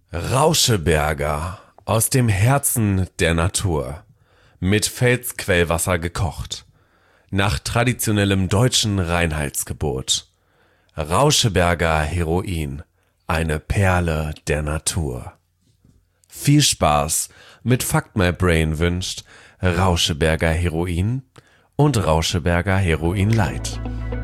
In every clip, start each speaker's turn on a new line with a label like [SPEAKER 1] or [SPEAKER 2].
[SPEAKER 1] Rauscheberger aus dem Herzen der Natur, mit Felsquellwasser gekocht, nach traditionellem deutschen Reinheitsgebot. Rauscheberger Heroin, eine Perle der Natur. Viel Spaß mit Fuck My Brain wünscht Rauscheberger Heroin und Rauscheberger Heroin Light.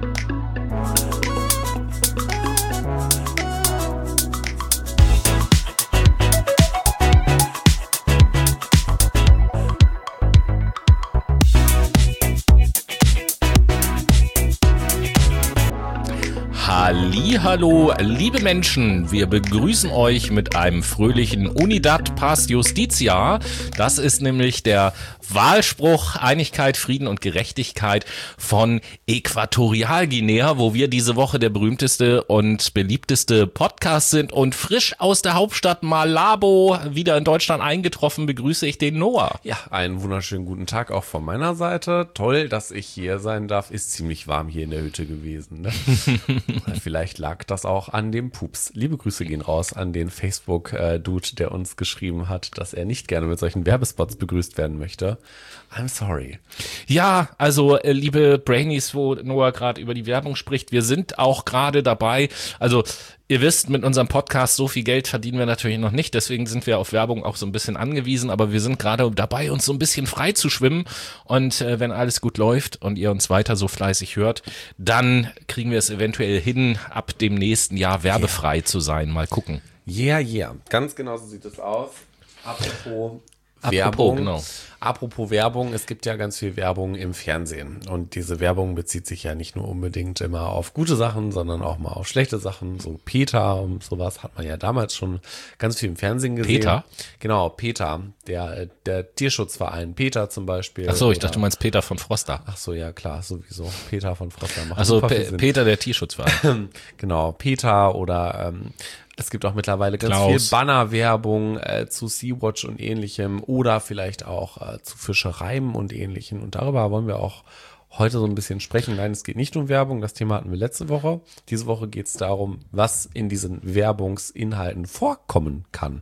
[SPEAKER 2] Hallihallo, liebe Menschen, wir begrüßen euch mit einem fröhlichen Unidad Pars Justitia. Das ist nämlich der Wahlspruch Einigkeit, Frieden und Gerechtigkeit von Äquatorialguinea, wo wir diese Woche der berühmteste und beliebteste Podcast sind. Und frisch aus der Hauptstadt Malabo wieder in Deutschland eingetroffen, begrüße ich den Noah.
[SPEAKER 1] Ja, einen wunderschönen guten Tag auch von meiner Seite. Toll, dass ich hier sein darf. Ist ziemlich warm hier in der Hütte gewesen, ne? Vielleicht lag das auch an dem Pups. Liebe Grüße gehen raus an den Facebook-Dude, der uns geschrieben hat, dass er nicht gerne mit solchen Werbespots begrüßt werden möchte. I'm sorry.
[SPEAKER 2] Ja, also liebe Brainies, wo Noah gerade über die Werbung spricht, wir sind auch gerade dabei, also ihr wisst, mit unserem Podcast so viel Geld verdienen wir natürlich noch nicht, deswegen sind wir auf Werbung auch so ein bisschen angewiesen, aber wir sind gerade dabei, uns so ein bisschen frei zu schwimmen und wenn alles gut läuft und ihr uns weiter so fleißig hört, dann kriegen wir es eventuell hin, ab dem nächsten Jahr werbefrei zu sein. Mal gucken.
[SPEAKER 1] Yeah. Ganz genau so sieht es aus. Apropos Werbung.
[SPEAKER 2] Genau.
[SPEAKER 1] Apropos Werbung, es gibt ja ganz viel Werbung im Fernsehen und diese Werbung bezieht sich ja nicht nur unbedingt immer auf gute Sachen, sondern auch mal auf schlechte Sachen. So Peter und sowas hat man ja damals schon ganz viel im Fernsehen gesehen.
[SPEAKER 2] Peter?
[SPEAKER 1] Genau, Peter, der Tierschutzverein Peter zum Beispiel.
[SPEAKER 2] Ach so, ich dachte, du meinst Peter von Froster.
[SPEAKER 1] Ach so, ja klar, sowieso. Peter von Froster macht
[SPEAKER 2] Also
[SPEAKER 1] super viel Sinn.
[SPEAKER 2] Peter, der Tierschutzverein.
[SPEAKER 1] Genau, Peter oder es gibt auch mittlerweile ganz
[SPEAKER 2] Klaus.
[SPEAKER 1] viel Bannerwerbung zu Sea-Watch und ähnlichem oder vielleicht auch zu Fischereien und ähnlichem. Und darüber wollen wir auch heute so ein bisschen sprechen. Nein, es geht nicht um Werbung, das Thema hatten wir letzte Woche. Diese Woche geht es darum, was in diesen Werbungsinhalten vorkommen kann.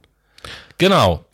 [SPEAKER 2] Genau.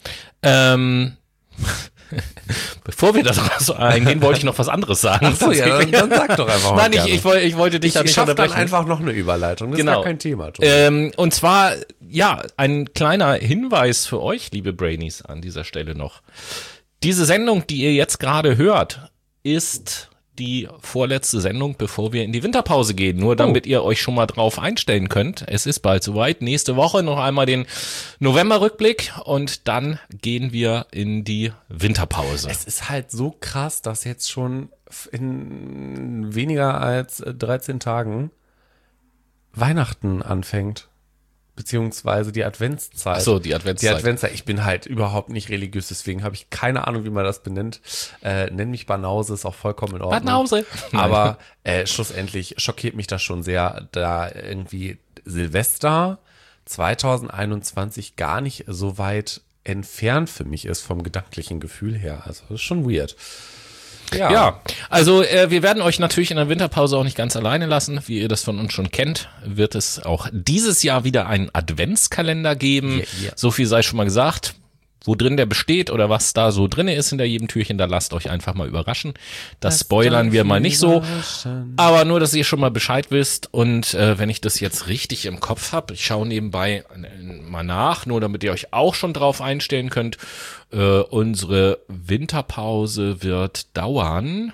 [SPEAKER 2] Bevor wir darauf eingehen, wollte ich noch was anderes sagen.
[SPEAKER 1] Ach so, ja, dann sag doch einfach mal.
[SPEAKER 2] Nein, ich wollte dich da nicht
[SPEAKER 1] unterbrechen.
[SPEAKER 2] unterbrechen.
[SPEAKER 1] Dann einfach noch eine Überleitung, das ist gar kein Thema.
[SPEAKER 2] Und zwar, ja, ein kleiner Hinweis für euch, liebe Brainies, an dieser Stelle noch. Diese Sendung, die ihr jetzt gerade hört, ist die vorletzte Sendung, bevor wir in die Winterpause gehen. Nur damit ihr euch schon mal drauf einstellen könnt. Es ist bald soweit. Nächste Woche noch einmal den November-Rückblick und dann gehen wir in die Winterpause.
[SPEAKER 1] Es ist halt so krass, dass jetzt schon in weniger als 13 Tagen Weihnachten anfängt. Beziehungsweise die Adventszeit.
[SPEAKER 2] Ach so, die Adventszeit.
[SPEAKER 1] Die Adventszeit. Ich bin halt überhaupt nicht religiös, deswegen habe ich keine Ahnung, wie man das benennt. Nenn mich Banause, ist auch vollkommen in Ordnung.
[SPEAKER 2] Banause.
[SPEAKER 1] Aber schlussendlich schockiert mich das schon sehr, da irgendwie Silvester 2021 gar nicht so weit entfernt für mich ist vom gedanklichen Gefühl her. Also das ist schon weird.
[SPEAKER 2] Ja, also wir werden euch natürlich in der Winterpause auch nicht ganz alleine lassen. Wie ihr das von uns schon kennt, wird es auch dieses Jahr wieder einen Adventskalender geben.
[SPEAKER 1] Yeah.
[SPEAKER 2] So viel sei schon mal gesagt. Wo drin der besteht oder was da so drin ist hinter jedem Türchen, da lasst euch einfach mal überraschen. Das spoilern wir mal nicht so. Aber nur, dass ihr schon mal Bescheid wisst. Und wenn ich das jetzt richtig im Kopf habe, ich schaue nebenbei mal nach, nur damit ihr euch auch schon drauf einstellen könnt. Unsere Winterpause wird dauern.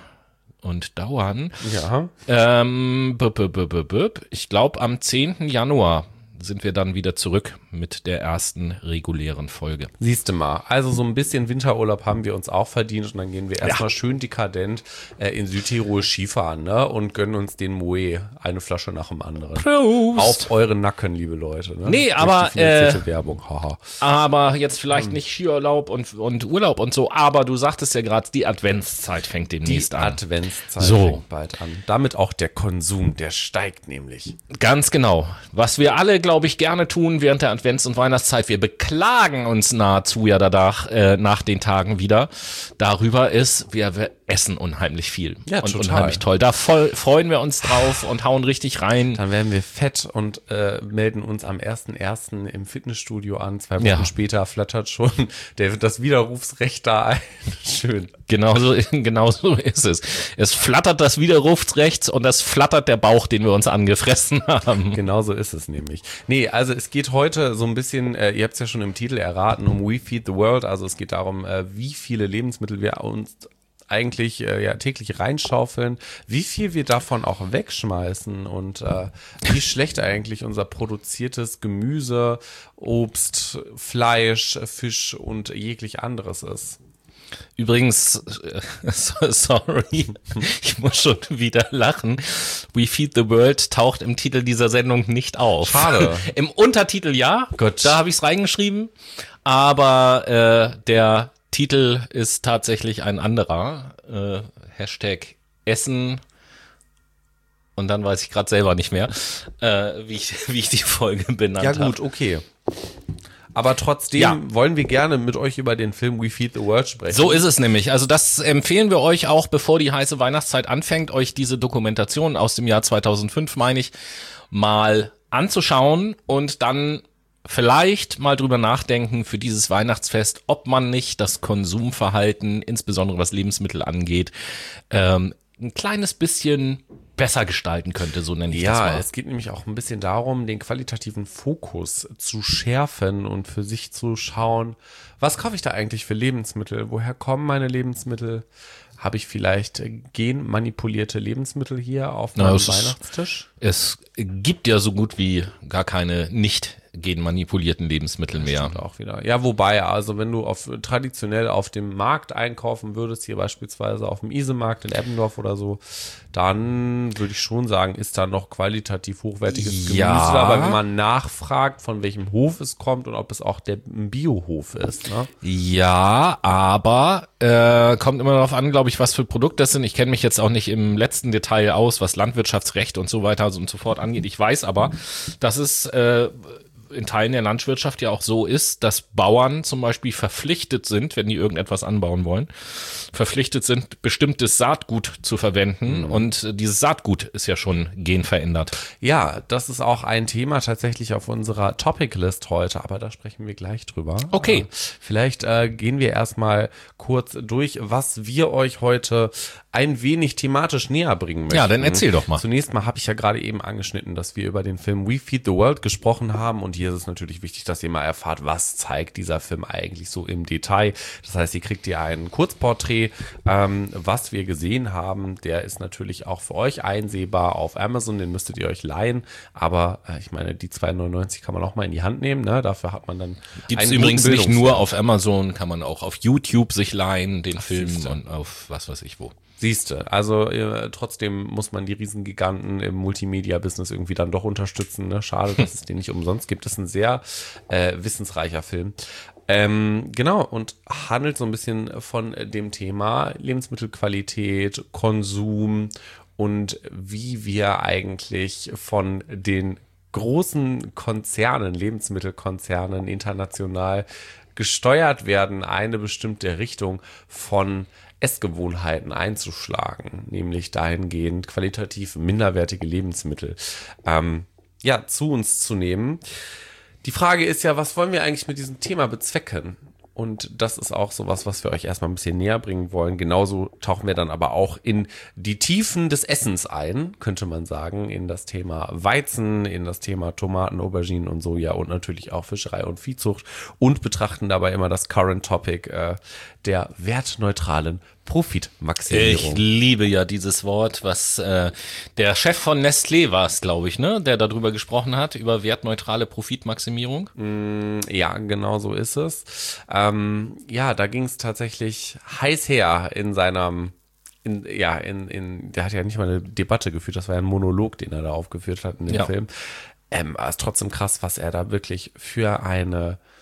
[SPEAKER 1] Ja.
[SPEAKER 2] Ich glaube, am 10. Januar sind wir dann wieder zurück mit der ersten regulären Folge.
[SPEAKER 1] Siehst du mal, also so ein bisschen Winterurlaub haben wir uns auch verdient und dann gehen wir erstmal schön dekadent in Südtirol Skifahren, ne? Und gönnen uns den Moe, eine Flasche nach dem anderen.
[SPEAKER 2] Prost.
[SPEAKER 1] Auf euren Nacken, liebe Leute. Ne?
[SPEAKER 2] Nee, aber
[SPEAKER 1] Werbung, haha.
[SPEAKER 2] Aber jetzt vielleicht nicht Skiurlaub und Urlaub und so, aber du sagtest ja gerade, die Adventszeit fängt demnächst an.
[SPEAKER 1] Die Adventszeit fängt bald an. Damit auch der Konsum, der steigt nämlich.
[SPEAKER 2] Ganz genau. Was wir alle, glaube glaube ich, gerne tun während der Advents- und Weihnachtszeit. Wir beklagen uns nahezu ja danach, nach den Tagen wieder darüber ist, wir essen unheimlich viel und
[SPEAKER 1] total.
[SPEAKER 2] unheimlich toll. Da freuen wir uns drauf und hauen richtig rein.
[SPEAKER 1] Dann werden wir fett und melden uns am 1.1. im Fitnessstudio an. 2 Wochen später flattert schon das Widerrufsrecht da ein. Schön.
[SPEAKER 2] Genauso ist es. Es flattert das Widerrufsrecht und es flattert der Bauch, den wir uns angefressen haben.
[SPEAKER 1] Genauso ist es nämlich. Nee, also es geht heute so ein bisschen, ihr habt es ja schon im Titel erraten, um We Feed the World. Also es geht darum, wie viele Lebensmittel wir uns eigentlich täglich reinschaufeln, wie viel wir davon auch wegschmeißen und wie schlecht eigentlich unser produziertes Gemüse, Obst, Fleisch, Fisch und jeglich anderes ist.
[SPEAKER 2] Übrigens, sorry, ich muss schon wieder lachen. We Feed the World taucht im Titel dieser Sendung nicht auf.
[SPEAKER 1] Schade.
[SPEAKER 2] Im Untertitel ja,
[SPEAKER 1] Gut.
[SPEAKER 2] da habe ich es reingeschrieben, aber der Titel ist tatsächlich ein anderer. Hashtag Essen. Und dann weiß ich gerade selber nicht mehr, wie ich die Folge benannt habe.
[SPEAKER 1] Ja gut, okay. Aber trotzdem wollen wir gerne mit euch über den Film We Feed the World sprechen.
[SPEAKER 2] So ist es nämlich. Also das empfehlen wir euch auch, bevor die heiße Weihnachtszeit anfängt, euch diese Dokumentation aus dem Jahr 2005, meine ich, mal anzuschauen und dann vielleicht mal drüber nachdenken für dieses Weihnachtsfest, ob man nicht das Konsumverhalten, insbesondere was Lebensmittel angeht, ein kleines bisschen besser gestalten könnte, so nenne ich das mal.
[SPEAKER 1] Ja, es geht nämlich auch ein bisschen darum, den qualitativen Fokus zu schärfen und für sich zu schauen, was kaufe ich da eigentlich für Lebensmittel? Woher kommen meine Lebensmittel? Habe ich vielleicht genmanipulierte Lebensmittel hier auf meinem Weihnachtstisch?
[SPEAKER 2] Es gibt ja so gut wie gar keine nicht genmanipulierten Lebensmittel mehr.
[SPEAKER 1] Stimmt auch wieder. Ja, wobei, also wenn du traditionell auf dem Markt einkaufen würdest, hier beispielsweise auf dem Isemarkt in Eppendorf oder so, dann würde ich schon sagen, ist da noch qualitativ hochwertiges Gemüse. Aber wenn man nachfragt, von welchem Hof es kommt und ob es auch der Biohof ist, ne?
[SPEAKER 2] Ja, aber kommt immer darauf an, glaube ich, was für Produkte das sind. Ich kenne mich jetzt auch nicht im letzten Detail aus, was Landwirtschaftsrecht und so weiter und so fort angeht. Ich weiß aber, dass es in Teilen der Landwirtschaft ja auch so ist, dass Bauern zum Beispiel verpflichtet sind, wenn die irgendetwas anbauen wollen, verpflichtet sind, bestimmtes Saatgut zu verwenden und dieses Saatgut ist ja schon genverändert.
[SPEAKER 1] Ja, das ist auch ein Thema tatsächlich auf unserer Topic-List heute, aber da sprechen wir gleich drüber.
[SPEAKER 2] Okay.
[SPEAKER 1] Vielleicht gehen wir erstmal kurz durch, was wir euch heute ein wenig thematisch näher bringen möchten.
[SPEAKER 2] Ja, dann erzähl doch mal.
[SPEAKER 1] Zunächst mal habe ich ja gerade eben angeschnitten, dass wir über den Film We Feed the World gesprochen haben und hier ist es natürlich wichtig, dass ihr mal erfahrt, was zeigt dieser Film eigentlich so im Detail. Das heißt, ihr kriegt hier ein Kurzporträt, was wir gesehen haben. Der ist natürlich auch für euch einsehbar auf Amazon, den müsstet ihr euch leihen, aber ich meine, die 2,99 kann man auch mal in die Hand nehmen, ne? Dafür hat man dann
[SPEAKER 2] Gibt's übrigens nicht nur auf Amazon, kann man auch auf YouTube sich leihen, den Film und auf was weiß ich wo.
[SPEAKER 1] Siehste, also trotzdem muss man die Riesengiganten im Multimedia-Business irgendwie dann doch unterstützen. Ne? Schade, dass es den nicht umsonst gibt. Das ist ein sehr wissensreicher Film. Genau, und handelt so ein bisschen von dem Thema Lebensmittelqualität, Konsum und wie wir eigentlich von den großen Konzernen, Lebensmittelkonzernen international gesteuert werden, eine bestimmte Richtung von Essgewohnheiten einzuschlagen, nämlich dahingehend qualitativ minderwertige Lebensmittel zu uns zu nehmen. Die Frage ist ja, was wollen wir eigentlich mit diesem Thema bezwecken? Und das ist auch sowas, was wir euch erstmal ein bisschen näher bringen wollen. Genauso tauchen wir dann aber auch in die Tiefen des Essens ein, könnte man sagen, in das Thema Weizen, in das Thema Tomaten, Auberginen und Soja und natürlich auch Fischerei und Viehzucht und betrachten dabei immer das Current Topic der wertneutralen Profitmaximierung.
[SPEAKER 2] Ich liebe ja dieses Wort, was der Chef von Nestlé war es, glaube ich, ne, der darüber gesprochen hat, über wertneutrale Profitmaximierung.
[SPEAKER 1] Ja, genau so ist es. Da ging es tatsächlich heiß her in seinem der hat ja nicht mal eine Debatte geführt, das war ja ein Monolog, den er da aufgeführt hat in dem Film. Aber es ist trotzdem krass, was er da wirklich für eine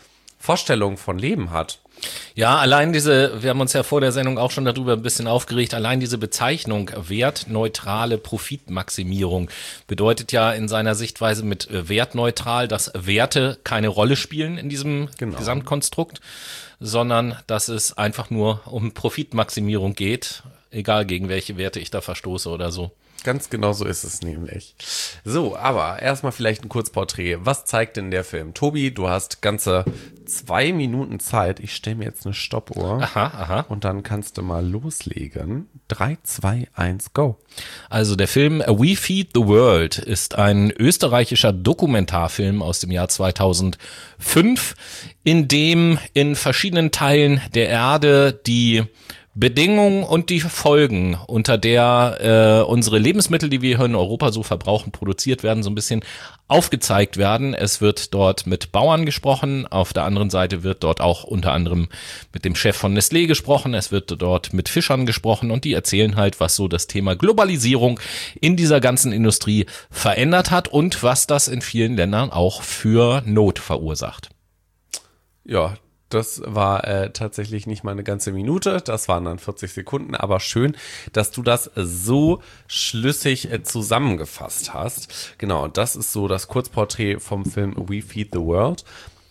[SPEAKER 1] Vorstellung von Leben hat.
[SPEAKER 2] Ja, allein wir haben uns ja vor der Sendung auch schon darüber ein bisschen aufgeregt, allein diese Bezeichnung wertneutrale Profitmaximierung bedeutet ja in seiner Sichtweise mit wertneutral, dass Werte keine Rolle spielen in diesem Gesamtkonstrukt, sondern dass es einfach nur um Profitmaximierung geht, egal gegen welche Werte ich da verstoße oder so.
[SPEAKER 1] Ganz genau so ist es nämlich. So, aber erstmal vielleicht ein Kurzporträt. Was zeigt denn der Film? Tobi, du hast ganze 2 Minuten Zeit. Ich stelle mir jetzt eine Stoppuhr.
[SPEAKER 2] Aha.
[SPEAKER 1] Und dann kannst du mal loslegen. 3, 2, 1, go.
[SPEAKER 2] Also der Film We Feed the World ist ein österreichischer Dokumentarfilm aus dem Jahr 2005, in dem in verschiedenen Teilen der Erde die Bedingungen und die Folgen, unter der unsere Lebensmittel, die wir hier in Europa so verbrauchen, produziert werden, so ein bisschen aufgezeigt werden. Es wird dort mit Bauern gesprochen, auf der anderen Seite wird dort auch unter anderem mit dem Chef von Nestlé gesprochen, es wird dort mit Fischern gesprochen und die erzählen halt, was so das Thema Globalisierung in dieser ganzen Industrie verändert hat und was das in vielen Ländern auch für Not verursacht.
[SPEAKER 1] Ja, das war tatsächlich nicht mal eine ganze Minute, das waren dann 40 Sekunden, aber schön, dass du das so schlüssig zusammengefasst hast. Genau, das ist so das Kurzporträt vom Film We Feed the World.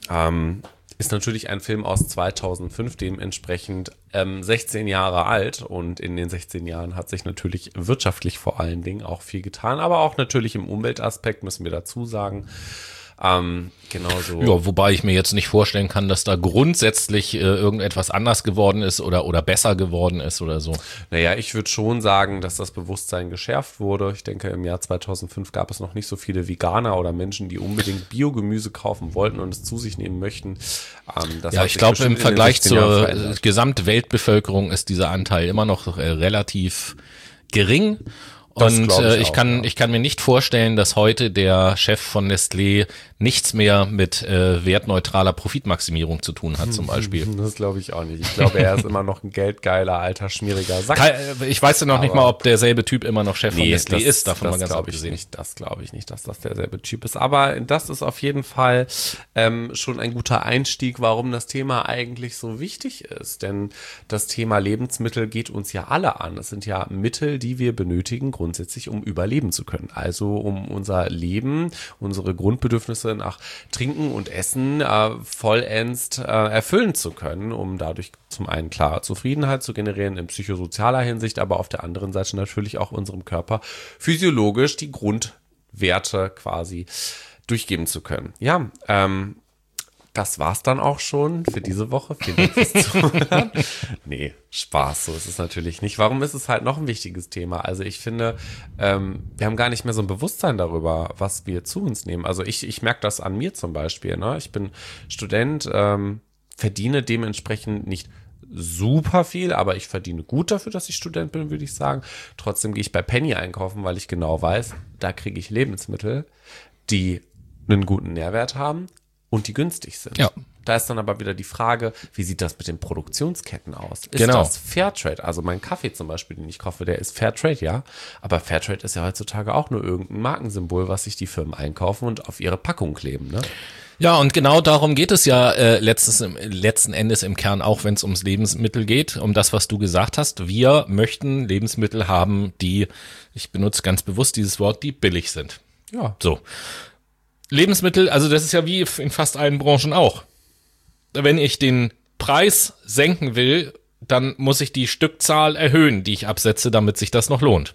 [SPEAKER 1] Ist natürlich ein Film aus 2005, dementsprechend 16 Jahre alt und in den 16 Jahren hat sich natürlich wirtschaftlich vor allen Dingen auch viel getan, aber auch natürlich im Umweltaspekt müssen wir dazu sagen. Genauso.
[SPEAKER 2] Ja, wobei ich mir jetzt nicht vorstellen kann, dass da grundsätzlich irgendetwas anders geworden ist oder besser geworden ist oder so.
[SPEAKER 1] Naja, ich würde schon sagen, dass das Bewusstsein geschärft wurde. Ich denke, im Jahr 2005 gab es noch nicht so viele Veganer oder Menschen, die unbedingt Biogemüse kaufen wollten und es zu sich nehmen möchten.
[SPEAKER 2] Ja, ich glaube, im Vergleich zur Gesamtweltbevölkerung ist dieser Anteil immer noch relativ gering. Und ich kann mir nicht vorstellen, dass heute der Chef von Nestlé nichts mehr mit wertneutraler Profitmaximierung zu tun hat, zum Beispiel.
[SPEAKER 1] Das glaube ich auch nicht. Ich glaube, er ist immer noch ein geldgeiler, alter, schmieriger Sack.
[SPEAKER 2] Ich weiß ja noch nicht mal, ob derselbe Typ immer noch Chef von Nestlé ist, davon mal ganz abgesehen.
[SPEAKER 1] Das glaube ich nicht, dass das derselbe Typ ist. Aber das ist auf jeden Fall schon ein guter Einstieg, warum das Thema eigentlich so wichtig ist. Denn das Thema Lebensmittel geht uns ja alle an. Es sind ja Mittel, die wir benötigen, grundsätzlich, um überleben zu können. Also um unser Leben, unsere Grundbedürfnisse nach Trinken und Essen vollends erfüllen zu können, um dadurch zum einen klar Zufriedenheit zu generieren in psychosozialer Hinsicht, aber auf der anderen Seite natürlich auch unserem Körper physiologisch die Grundwerte quasi durchgeben zu können. Ja, das war's dann auch schon für diese Woche. Vielen Dank fürs Zuhören. Nee, Spaß, so ist es natürlich nicht. Warum ist es halt noch ein wichtiges Thema? Also ich finde, wir haben gar nicht mehr so ein Bewusstsein darüber, was wir zu uns nehmen. Also ich merke das an mir zum Beispiel. Ne? Ich bin Student, verdiene dementsprechend nicht super viel, aber ich verdiene gut dafür, dass ich Student bin, würde ich sagen. Trotzdem gehe ich bei Penny einkaufen, weil ich genau weiß, da kriege ich Lebensmittel, die einen guten Nährwert haben und die günstig sind.
[SPEAKER 2] Ja.
[SPEAKER 1] Da ist dann aber wieder die Frage, wie sieht das mit den Produktionsketten aus? Ist
[SPEAKER 2] Genau.
[SPEAKER 1] das Fairtrade? Also mein Kaffee zum Beispiel, den ich kaufe, der ist Fairtrade, ja. Aber Fairtrade ist ja heutzutage auch nur irgendein Markensymbol, was sich die Firmen einkaufen und auf ihre Packung kleben, ne?
[SPEAKER 2] Ja, und genau darum geht es ja letzten Endes im Kern auch, wenn es ums Lebensmittel geht, um das, was du gesagt hast. Wir möchten Lebensmittel haben, die, ich benutze ganz bewusst dieses Wort, die billig sind.
[SPEAKER 1] Ja.
[SPEAKER 2] So. Lebensmittel, also das ist ja wie in fast allen Branchen auch. Wenn ich den Preis senken will, dann muss ich die Stückzahl erhöhen, die ich absetze, damit sich das noch lohnt.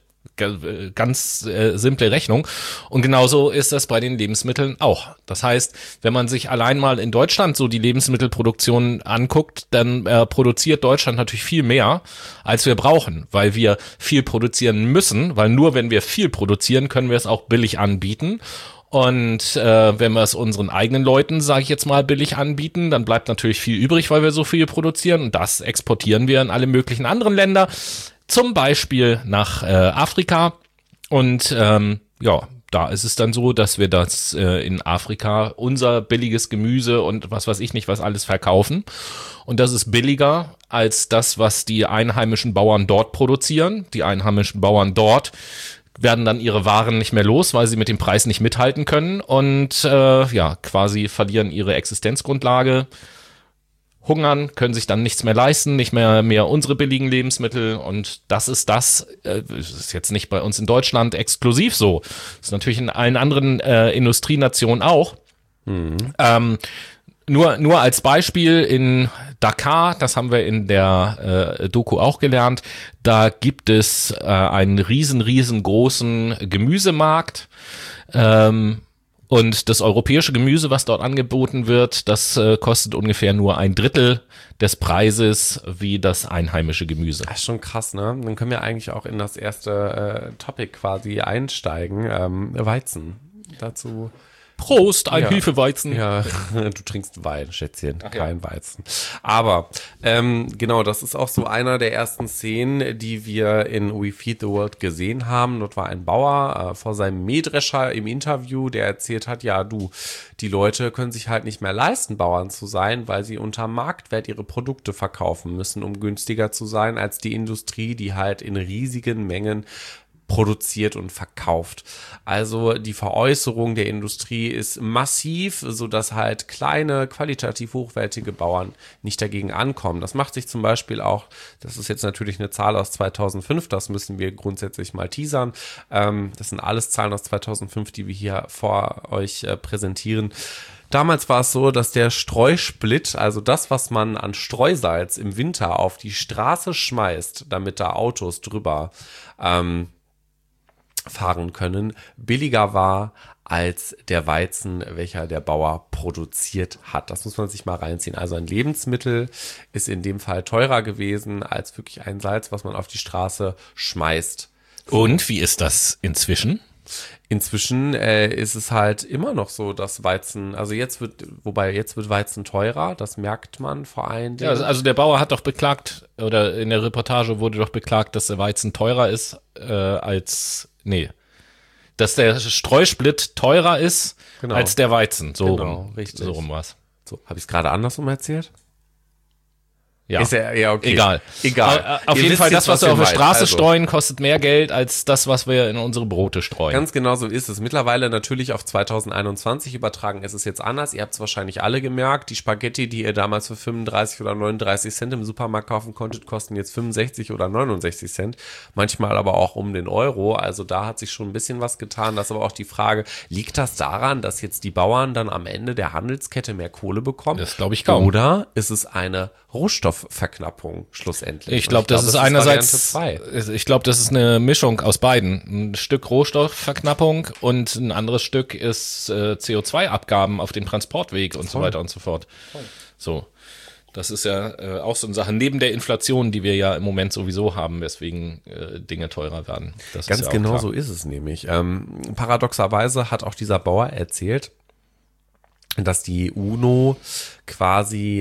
[SPEAKER 2] Ganz simple Rechnung. Und genauso ist das bei den Lebensmitteln auch. Das heißt, wenn man sich allein mal in Deutschland so die Lebensmittelproduktion anguckt, dann produziert Deutschland natürlich viel mehr, als wir brauchen, weil wir viel produzieren müssen, weil nur wenn wir viel produzieren, können wir es auch billig anbieten. Und wenn wir es unseren eigenen Leuten, sage ich jetzt mal, billig anbieten, dann bleibt natürlich viel übrig, weil wir so viel produzieren. Und das exportieren wir in alle möglichen anderen Länder, zum Beispiel nach Afrika. Und ja, da ist es dann so, dass wir das in Afrika, unser billiges Gemüse und was weiß ich nicht, was alles verkaufen. Und das ist billiger als das, was die einheimischen Bauern dort produzieren. Die einheimischen Bauern dort werden dann ihre Waren nicht mehr los, weil sie mit dem Preis nicht mithalten können und ja, quasi verlieren ihre Existenzgrundlage, hungern, können sich dann nichts mehr leisten, nicht mehr unsere billigen Lebensmittel und das ist jetzt nicht bei uns in Deutschland exklusiv so. Das ist natürlich in allen anderen Industrienationen auch. Nur als Beispiel in Dakar, das haben wir in der Doku auch gelernt, da gibt es einen riesengroßen Gemüsemarkt. Und das europäische Gemüse, was dort angeboten wird, das kostet ungefähr nur 1/3 des Preises wie das einheimische Gemüse.
[SPEAKER 1] Das ist schon krass, ne? Dann können wir eigentlich auch in das erste Topic quasi einsteigen. Weizen. Dazu.
[SPEAKER 2] Prost, ein Hefeweizen.
[SPEAKER 1] Ja, du trinkst Wein, Schätzchen, kein Weizen. Aber genau, das ist auch so einer der ersten Szenen, die wir in We Feed the World gesehen haben. Dort war ein Bauer vor seinem Mähdrescher im Interview, der erzählt hat, ja du, die Leute können sich halt nicht mehr leisten, Bauern zu sein, weil sie unter Marktwert ihre Produkte verkaufen müssen, um günstiger zu sein als die Industrie, die halt in riesigen Mengen produziert und verkauft. Also die Veräußerung der Industrie ist massiv, sodass halt kleine, qualitativ hochwertige Bauern nicht dagegen ankommen. Das macht sich zum Beispiel auch, das ist jetzt natürlich eine Zahl aus 2005, das müssen wir grundsätzlich mal teasern. Das sind alles Zahlen aus 2005, die wir hier vor euch präsentieren. Damals war es so, dass der Streusplit, also das, was man an Streusalz im Winter auf die Straße schmeißt, damit da Autos drüber fahren können, billiger war als der Weizen, welcher der Bauer produziert hat. Das muss man sich mal reinziehen. Also ein Lebensmittel ist in dem Fall teurer gewesen als wirklich ein Salz, was man auf die Straße schmeißt.
[SPEAKER 2] Und wie ist das inzwischen?
[SPEAKER 1] Inzwischen ist es halt immer noch so, dass Weizen, also jetzt wird Weizen teurer, das merkt man vor allen Dingen.
[SPEAKER 2] Ja, also der Bauer hat doch beklagt, oder in der Reportage wurde doch beklagt, dass der Weizen teurer ist dass der Streusplit teurer ist als der Weizen.
[SPEAKER 1] Richtig.
[SPEAKER 2] So rum war's.
[SPEAKER 1] So, habe ich es gerade andersrum erzählt?
[SPEAKER 2] Ja.
[SPEAKER 1] Ist ja okay.
[SPEAKER 2] Egal. Auf jeden Fall, das, was wir auf der Straße streuen, kostet mehr Geld als das, was wir in unsere Brote streuen.
[SPEAKER 1] Ganz genau so ist es. Mittlerweile natürlich auf 2021 übertragen. Es ist jetzt anders. Ihr habt es wahrscheinlich alle gemerkt. Die Spaghetti, die ihr damals für 35 oder 39 Cent im Supermarkt kaufen konntet, kosten jetzt 65 oder 69 Cent. Manchmal aber auch um den Euro. Also da hat sich schon ein bisschen was getan. Das ist aber auch die Frage, liegt das daran, dass jetzt die Bauern dann am Ende der Handelskette mehr Kohle bekommen?
[SPEAKER 2] Das glaube ich kaum.
[SPEAKER 1] Oder ist es eine Rohstoffverknappung schlussendlich?
[SPEAKER 2] Ich glaube, das ist einerseits, ich glaube, das ist eine Mischung aus beiden. Ein Stück Rohstoffverknappung und ein anderes Stück ist CO2-Abgaben auf den Transportweg und so weiter und so fort. So, das ist ja auch so eine Sache, neben der Inflation, die wir ja im Moment sowieso haben, weswegen Dinge teurer werden. Das
[SPEAKER 1] Ganz
[SPEAKER 2] ist ja
[SPEAKER 1] genau
[SPEAKER 2] klar.
[SPEAKER 1] so ist es nämlich. Paradoxerweise hat auch dieser Bauer erzählt, dass die UNO quasi,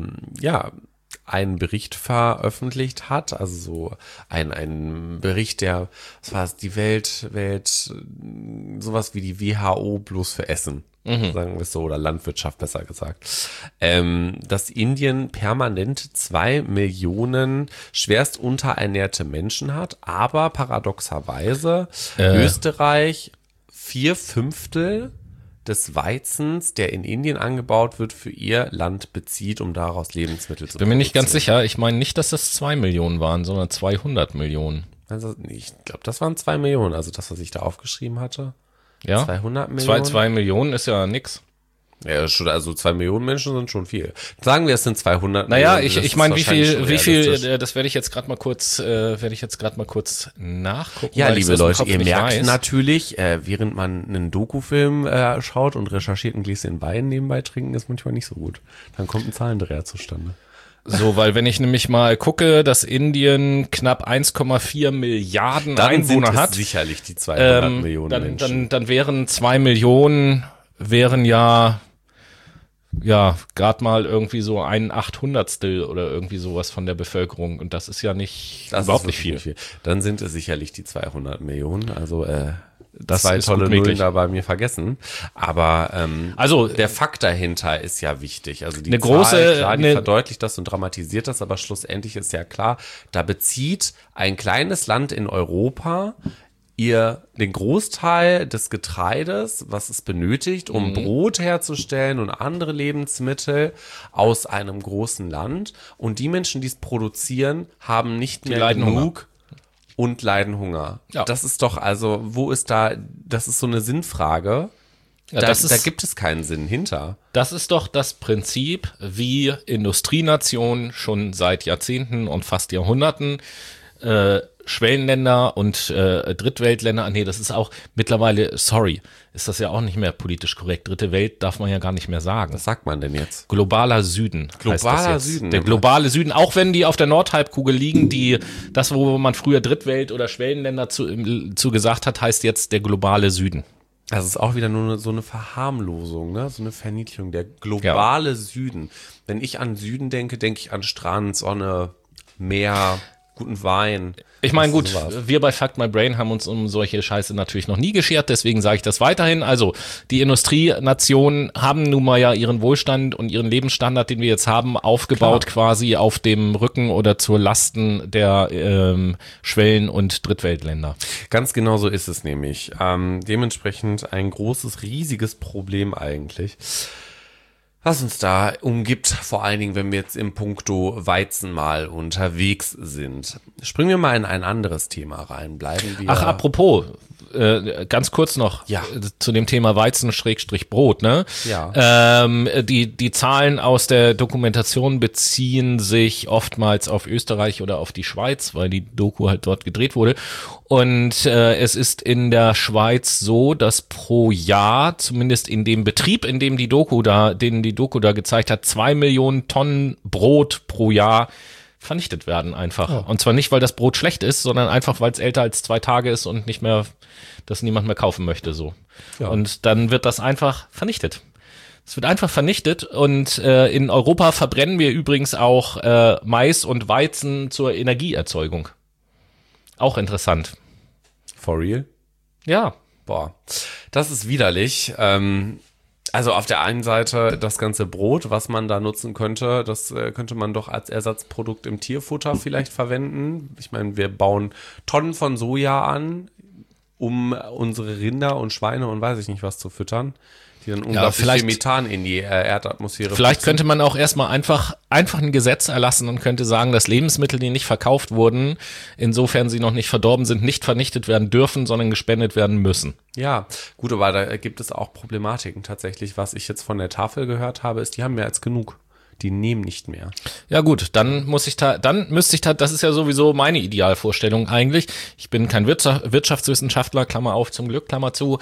[SPEAKER 1] einen Bericht veröffentlicht hat, also so ein Bericht, der, was war es, die Welt, sowas wie die WHO bloß für Essen, sagen wir es so, oder Landwirtschaft besser gesagt, dass Indien permanent 2 Millionen schwerst unterernährte Menschen hat, aber paradoxerweise Österreich 4/5 des Weizens, der in Indien angebaut wird, für ihr Land bezieht, um daraus Lebensmittel zu
[SPEAKER 2] Bin mir nicht ganz sicher. Ich meine nicht, dass das 2 Millionen waren, sondern 200 Millionen.
[SPEAKER 1] Also ich glaube, das waren 2 Millionen. Also das, was ich da aufgeschrieben hatte.
[SPEAKER 2] Ja?
[SPEAKER 1] 200 Millionen.
[SPEAKER 2] 2 Millionen ist ja nix.
[SPEAKER 1] Ja, schon, also 2 Millionen Menschen sind schon viel. Sagen wir, es sind 200
[SPEAKER 2] naja,
[SPEAKER 1] Millionen.
[SPEAKER 2] ich meine, wie viel, das werde ich jetzt gerade mal kurz nachgucken.
[SPEAKER 1] Ja, liebe Leute, ihr merkt natürlich, während man einen Dokufilm schaut und recherchiert ein Gläschen Wein nebenbei trinken, ist manchmal nicht so gut. Dann kommt ein Zahlendreher zustande.
[SPEAKER 2] So, weil wenn ich nämlich mal gucke, dass Indien knapp 1,4 Milliarden
[SPEAKER 1] dann
[SPEAKER 2] Einwohner
[SPEAKER 1] sind es
[SPEAKER 2] hat.
[SPEAKER 1] Sicherlich die 200 Millionen Menschen.
[SPEAKER 2] Dann wären 2 Millionen, gerade mal irgendwie so 1/800stel oder irgendwie sowas von der Bevölkerung. Und das ist ja überhaupt nicht viel.
[SPEAKER 1] Dann sind es sicherlich die 200 Millionen. Also
[SPEAKER 2] das
[SPEAKER 1] 2
[SPEAKER 2] ist
[SPEAKER 1] tolle
[SPEAKER 2] gut möglich.
[SPEAKER 1] Nullen da bei mir vergessen. Aber
[SPEAKER 2] also
[SPEAKER 1] der Fakt dahinter ist ja wichtig. Also die
[SPEAKER 2] eine
[SPEAKER 1] Zahl,
[SPEAKER 2] große,
[SPEAKER 1] klar, die verdeutlicht das und dramatisiert das, aber schlussendlich ist ja klar, da bezieht ein kleines Land in Europa ihr den Großteil des Getreides, was es benötigt, um Brot herzustellen und andere Lebensmittel aus einem großen Land. Und die Menschen, die es produzieren, haben nicht mehr
[SPEAKER 2] leiden
[SPEAKER 1] genug und leiden Hunger.
[SPEAKER 2] Ja.
[SPEAKER 1] Das ist doch, also, wo ist da, das ist so eine Sinnfrage.
[SPEAKER 2] Ja,
[SPEAKER 1] Da gibt es keinen Sinn hinter.
[SPEAKER 2] Das ist doch das Prinzip, wie Industrienationen schon seit Jahrzehnten und fast Jahrhunderten Schwellenländer und Drittweltländer, das ist auch mittlerweile, ist das ja auch nicht mehr politisch korrekt. Dritte Welt darf man ja gar nicht mehr sagen.
[SPEAKER 1] Was sagt man denn jetzt?
[SPEAKER 2] Globaler Süden heißt das jetzt.
[SPEAKER 1] Süden.
[SPEAKER 2] Der globale Süden, auch wenn die auf der Nordhalbkugel liegen, das, wo man früher Drittwelt- oder Schwellenländer zu gesagt hat, heißt jetzt der globale Süden.
[SPEAKER 1] Das ist auch wieder nur so eine Verharmlosung, ne? So eine Verniedlichung. Der globale Süden. Wenn ich an Süden denke, denke ich an Strand, Sonne, Meer, guten Wein.
[SPEAKER 2] Ich meine, gut, wir bei Fuck My Brain haben uns um solche Scheiße natürlich noch nie geschert, deswegen sage ich das weiterhin. Also, die Industrienationen haben nun mal ja ihren Wohlstand und ihren Lebensstandard, den wir jetzt haben, aufgebaut quasi auf dem Rücken oder zur Lasten der Schwellen- und Drittweltländer.
[SPEAKER 1] Ganz genau so ist es nämlich. Dementsprechend ein großes, riesiges Problem eigentlich, was uns da umgibt, vor allen Dingen, wenn wir jetzt im Punkto Weizen mal unterwegs sind. Springen wir mal in ein anderes Thema rein. Bleiben wir.
[SPEAKER 2] Ach, apropos, ganz kurz noch zu dem Thema Weizen-Brot, ne?
[SPEAKER 1] Ja.
[SPEAKER 2] Die Zahlen aus der Dokumentation beziehen sich oftmals auf Österreich oder auf die Schweiz, weil die Doku halt dort gedreht wurde. Und es ist in der Schweiz so, dass pro Jahr, zumindest in dem Betrieb, in dem die Doku da gezeigt hat, 2 Millionen Tonnen Brot pro Jahr vernichtet werden einfach. Ja. Und zwar nicht, weil das Brot schlecht ist, sondern einfach, weil es älter als 2 Tage ist und nicht mehr, dass niemand mehr kaufen möchte, so. Ja. Und dann wird das einfach vernichtet. Es wird einfach vernichtet und in Europa verbrennen wir übrigens auch Mais und Weizen zur Energieerzeugung. Auch interessant.
[SPEAKER 1] For real?
[SPEAKER 2] Ja.
[SPEAKER 1] Boah, das ist widerlich. Also auf der einen Seite das ganze Brot, was man da nutzen könnte, das könnte man doch als Ersatzprodukt im Tierfutter vielleicht verwenden. Ich meine, wir bauen Tonnen von Soja an, um unsere Rinder und Schweine und weiß ich nicht was zu füttern, die dann unglaublich viel Methan in die Erdatmosphäre
[SPEAKER 2] Vielleicht könnte man auch erstmal einfach ein Gesetz erlassen und könnte sagen, dass Lebensmittel, die nicht verkauft wurden, insofern sie noch nicht verdorben sind, nicht vernichtet werden dürfen, sondern gespendet werden müssen.
[SPEAKER 1] Ja, gut, aber da gibt es auch Problematiken tatsächlich. Was ich jetzt von der Tafel gehört habe, ist, die haben mehr als genug. Die nehmen nicht mehr.
[SPEAKER 2] Ja gut, dann müsste ich das ist ja sowieso meine Idealvorstellung eigentlich. Ich bin kein Wirtschaftswissenschaftler, Klammer auf, zum Glück, Klammer zu.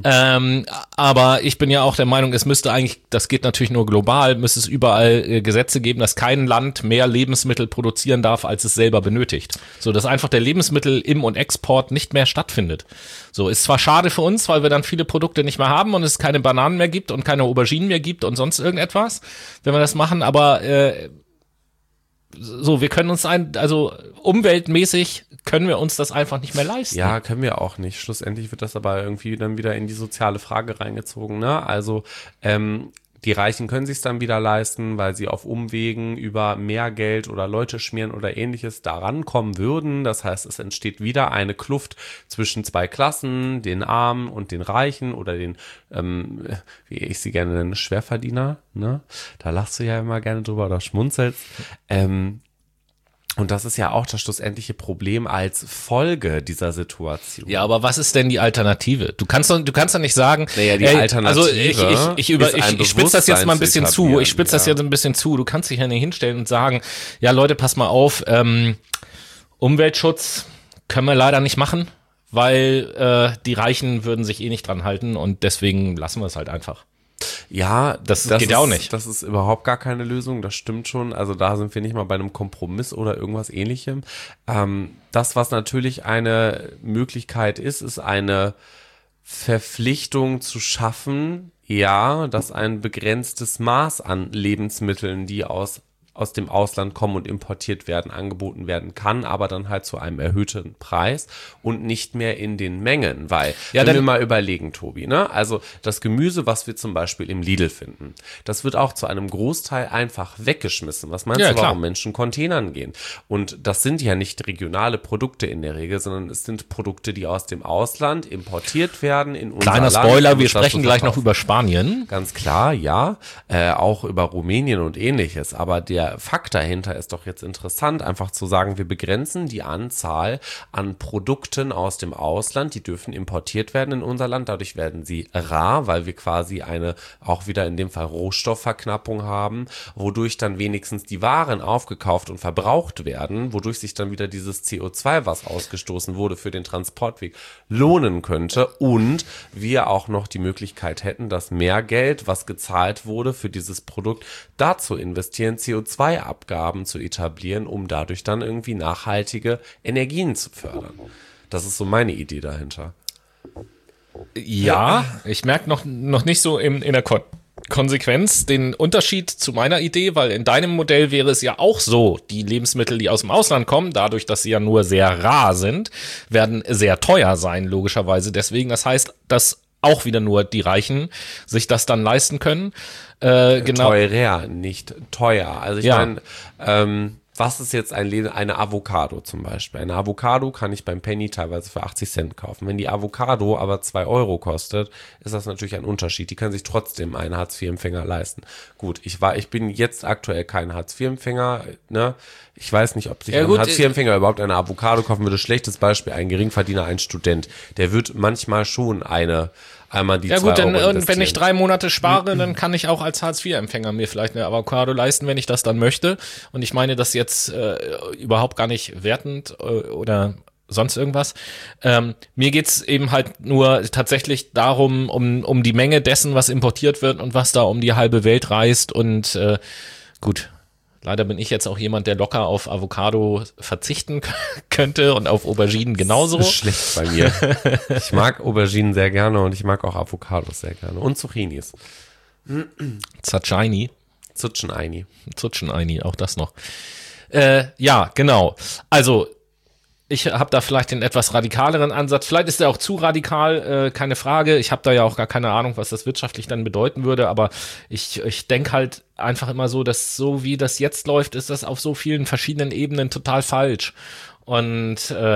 [SPEAKER 2] Aber ich bin ja auch der Meinung, es müsste eigentlich, das geht natürlich nur global, müsste es überall Gesetze geben, dass kein Land mehr Lebensmittel produzieren darf, als es selber benötigt. So, dass einfach der Lebensmittel im und Export nicht mehr stattfindet. So, ist zwar schade für uns, weil wir dann viele Produkte nicht mehr haben und es keine Bananen mehr gibt und keine Auberginen mehr gibt und sonst irgendetwas, wenn wir das machen, aber so, wir können uns also umweltmäßig können wir uns das einfach nicht mehr leisten.
[SPEAKER 1] Ja, können wir auch nicht. Schlussendlich wird das aber irgendwie dann wieder in die soziale Frage reingezogen, ne? Also, die Reichen können sich dann wieder leisten, weil sie auf Umwegen über mehr Geld oder Leute schmieren oder ähnliches da rankommen würden. Das heißt, es entsteht wieder eine Kluft zwischen 2 Klassen, den Armen und den Reichen oder den, wie ich sie gerne nenne, Schwerverdiener. Ne? Da lachst du ja immer gerne drüber oder schmunzelst. Und das ist ja auch das schlussendliche Problem als Folge dieser Situation.
[SPEAKER 2] Ja, aber was ist denn die Alternative? Du kannst doch nicht sagen,
[SPEAKER 1] naja, die Alternative
[SPEAKER 2] also ich spitze das jetzt mal ein bisschen zu. Ich spitze das jetzt ein bisschen zu. Du kannst dich ja nicht hinstellen und sagen, ja Leute, pass mal auf, Umweltschutz können wir leider nicht machen, weil die Reichen würden sich eh nicht dran halten und deswegen lassen wir es halt einfach.
[SPEAKER 1] Ja, das
[SPEAKER 2] geht ja auch nicht.
[SPEAKER 1] Das ist überhaupt gar keine Lösung, das stimmt schon. Also da sind wir nicht mal bei einem Kompromiss oder irgendwas Ähnlichem. Das, was natürlich eine Möglichkeit ist eine Verpflichtung zu schaffen, ja, dass ein begrenztes Maß an Lebensmitteln, die aus aus dem Ausland kommen und importiert werden, angeboten werden kann, aber dann halt zu einem erhöhten Preis und nicht mehr in den Mengen, weil, wenn wir mal überlegen, Tobi, ne, also das Gemüse, was wir zum Beispiel im Lidl finden, das wird auch zu einem Großteil einfach weggeschmissen. Was meinst du, warum Menschen Containern gehen? Und das sind ja nicht regionale Produkte in der Regel, sondern es sind Produkte, die aus dem Ausland importiert werden in unser Land.
[SPEAKER 2] Kleiner Spoiler, wir sprechen gleich noch über Spanien.
[SPEAKER 1] Ganz klar, ja, auch über Rumänien und ähnliches, aber der Fakt dahinter ist doch jetzt interessant, einfach zu sagen, wir begrenzen die Anzahl an Produkten aus dem Ausland, die dürfen importiert werden in unser Land, dadurch werden sie rar, weil wir quasi eine, auch wieder in dem Fall Rohstoffverknappung haben, wodurch dann wenigstens die Waren aufgekauft und verbraucht werden, wodurch sich dann wieder dieses CO2, was ausgestoßen wurde für den Transportweg, lohnen könnte und wir auch noch die Möglichkeit hätten, dass mehr Geld, was gezahlt wurde für dieses Produkt, dazu investieren, CO2-Abgaben zu etablieren, um dadurch dann irgendwie nachhaltige Energien zu fördern. Das ist so meine Idee dahinter.
[SPEAKER 2] Ja, ich merke noch nicht so in der Konsequenz den Unterschied zu meiner Idee, weil in deinem Modell wäre es ja auch so, die Lebensmittel, die aus dem Ausland kommen, dadurch, dass sie ja nur sehr rar sind, werden sehr teuer sein, logischerweise. Deswegen, das heißt, dass auch wieder nur die Reichen sich das dann leisten können. Genau.
[SPEAKER 1] Teurer, nicht teuer. Also ich meine, was ist jetzt eine Avocado zum Beispiel? Eine Avocado kann ich beim Penny teilweise für 80 Cent kaufen. Wenn die Avocado aber 2 Euro kostet, ist das natürlich ein Unterschied. Die kann sich trotzdem ein Hartz-IV-Empfänger leisten. Gut, ich bin jetzt aktuell kein Hartz-IV-Empfänger, ne? Ich weiß nicht, ob sich ein Hartz-IV-Empfänger überhaupt eine Avocado kaufen würde. Schlechtes Beispiel, ein Geringverdiener, ein Student. Der wird manchmal schon einmal die 2 Euro investieren.
[SPEAKER 2] Und wenn ich 3 Monate spare, dann kann ich auch als Hartz-IV-Empfänger mir vielleicht eine Avocado leisten, wenn ich das dann möchte. Und ich meine das jetzt überhaupt gar nicht wertend oder sonst irgendwas. Mir geht's eben halt nur tatsächlich darum, um die Menge dessen, was importiert wird und was da um die halbe Welt reist. Und gut, leider bin ich jetzt auch jemand, der locker auf Avocado verzichten könnte und auf Auberginen genauso.
[SPEAKER 1] Das ist schlecht bei mir. Ich mag Auberginen sehr gerne und ich mag auch Avocados sehr gerne. Und Zucchinis.
[SPEAKER 2] Zucchini, auch das noch. Ja, genau. Also, ich habe da vielleicht den etwas radikaleren Ansatz. Vielleicht ist er auch zu radikal, keine Frage. Ich habe da ja auch gar keine Ahnung, was das wirtschaftlich dann bedeuten würde. Aber ich denke halt einfach immer so, dass so wie das jetzt läuft, ist das auf so vielen verschiedenen Ebenen total falsch. Und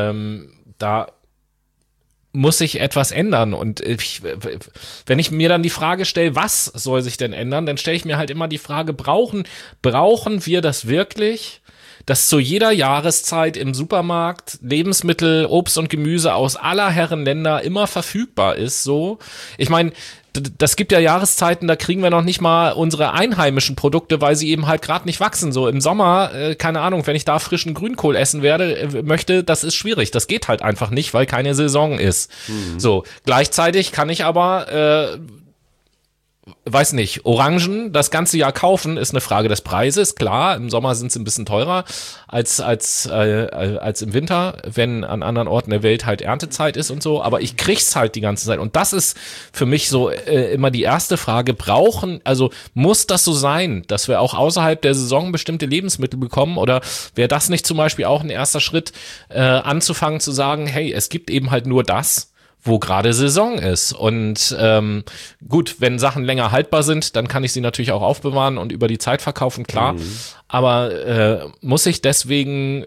[SPEAKER 2] da muss sich etwas ändern. Und wenn ich mir dann die Frage stelle, was soll sich denn ändern, dann stelle ich mir halt immer die Frage, brauchen wir das wirklich? Dass zu jeder Jahreszeit im Supermarkt Lebensmittel, Obst und Gemüse aus aller Herren Länder immer verfügbar ist, so. Ich meine, das gibt ja Jahreszeiten, da kriegen wir noch nicht mal unsere einheimischen Produkte, weil sie eben halt gerade nicht wachsen. So im Sommer, keine Ahnung, wenn ich da frischen Grünkohl essen möchte, das ist schwierig. Das geht halt einfach nicht, weil keine Saison ist. So, gleichzeitig kann ich aber weiß nicht, Orangen das ganze Jahr kaufen, ist eine Frage des Preises. Klar, im Sommer sind sie ein bisschen teurer als im Winter, wenn an anderen Orten der Welt halt Erntezeit ist und so. Aber ich krieg's halt die ganze Zeit. Und das ist für mich so immer die erste Frage. Muss das so sein, dass wir auch außerhalb der Saison bestimmte Lebensmittel bekommen? Oder wäre das nicht zum Beispiel auch ein erster Schritt, anzufangen zu sagen, hey, es gibt eben halt nur das, wo gerade Saison ist. Und gut, wenn Sachen länger haltbar sind, dann kann ich sie natürlich auch aufbewahren und über die Zeit verkaufen, klar. Aber muss ich deswegen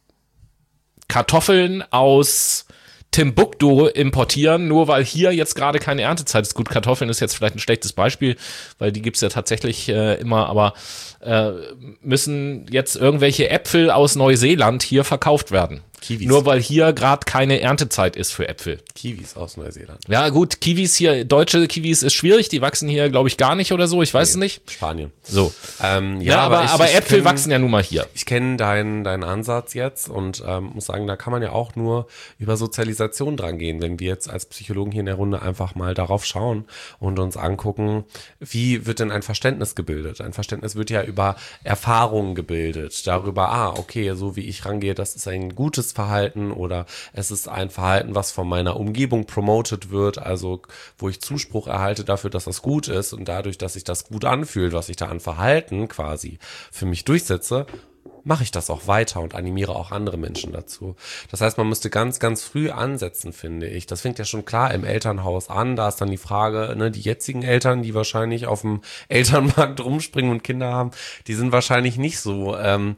[SPEAKER 2] Kartoffeln aus Timbuktu importieren, nur weil hier jetzt gerade keine Erntezeit ist? Gut, Kartoffeln ist jetzt vielleicht ein schlechtes Beispiel, weil die gibt's ja tatsächlich immer, aber müssen jetzt irgendwelche Äpfel aus Neuseeland hier verkauft werden? Kiwis. Nur weil hier gerade keine Erntezeit ist für Äpfel.
[SPEAKER 1] Kiwis aus Neuseeland.
[SPEAKER 2] Ja gut, Kiwis hier, deutsche Kiwis ist schwierig, die wachsen hier glaube ich gar nicht oder so, ich weiß es nicht.
[SPEAKER 1] Spanien.
[SPEAKER 2] So. Aber Äpfel wachsen ja nun mal hier.
[SPEAKER 1] Ich kenne deinen Ansatz jetzt und muss sagen, da kann man ja auch nur über Sozialisation dran gehen, wenn wir jetzt als Psychologen hier in der Runde einfach mal darauf schauen und uns angucken, wie wird denn ein Verständnis gebildet? Ein Verständnis wird ja über Erfahrungen gebildet, darüber, okay, so wie ich rangehe, das ist ein gutes gutes Verhalten oder es ist ein Verhalten, was von meiner Umgebung promoted wird, also wo ich Zuspruch erhalte dafür, dass das gut ist und dadurch, dass sich das gut anfühlt, was ich da an Verhalten quasi für mich durchsetze, mache ich das auch weiter und animiere auch andere Menschen dazu. Das heißt, man müsste ganz, ganz früh ansetzen, finde ich. Das fängt ja schon klar im Elternhaus an. Da ist dann die Frage, ne, die jetzigen Eltern, die wahrscheinlich auf dem Elternmarkt rumspringen und Kinder haben, die sind wahrscheinlich nicht so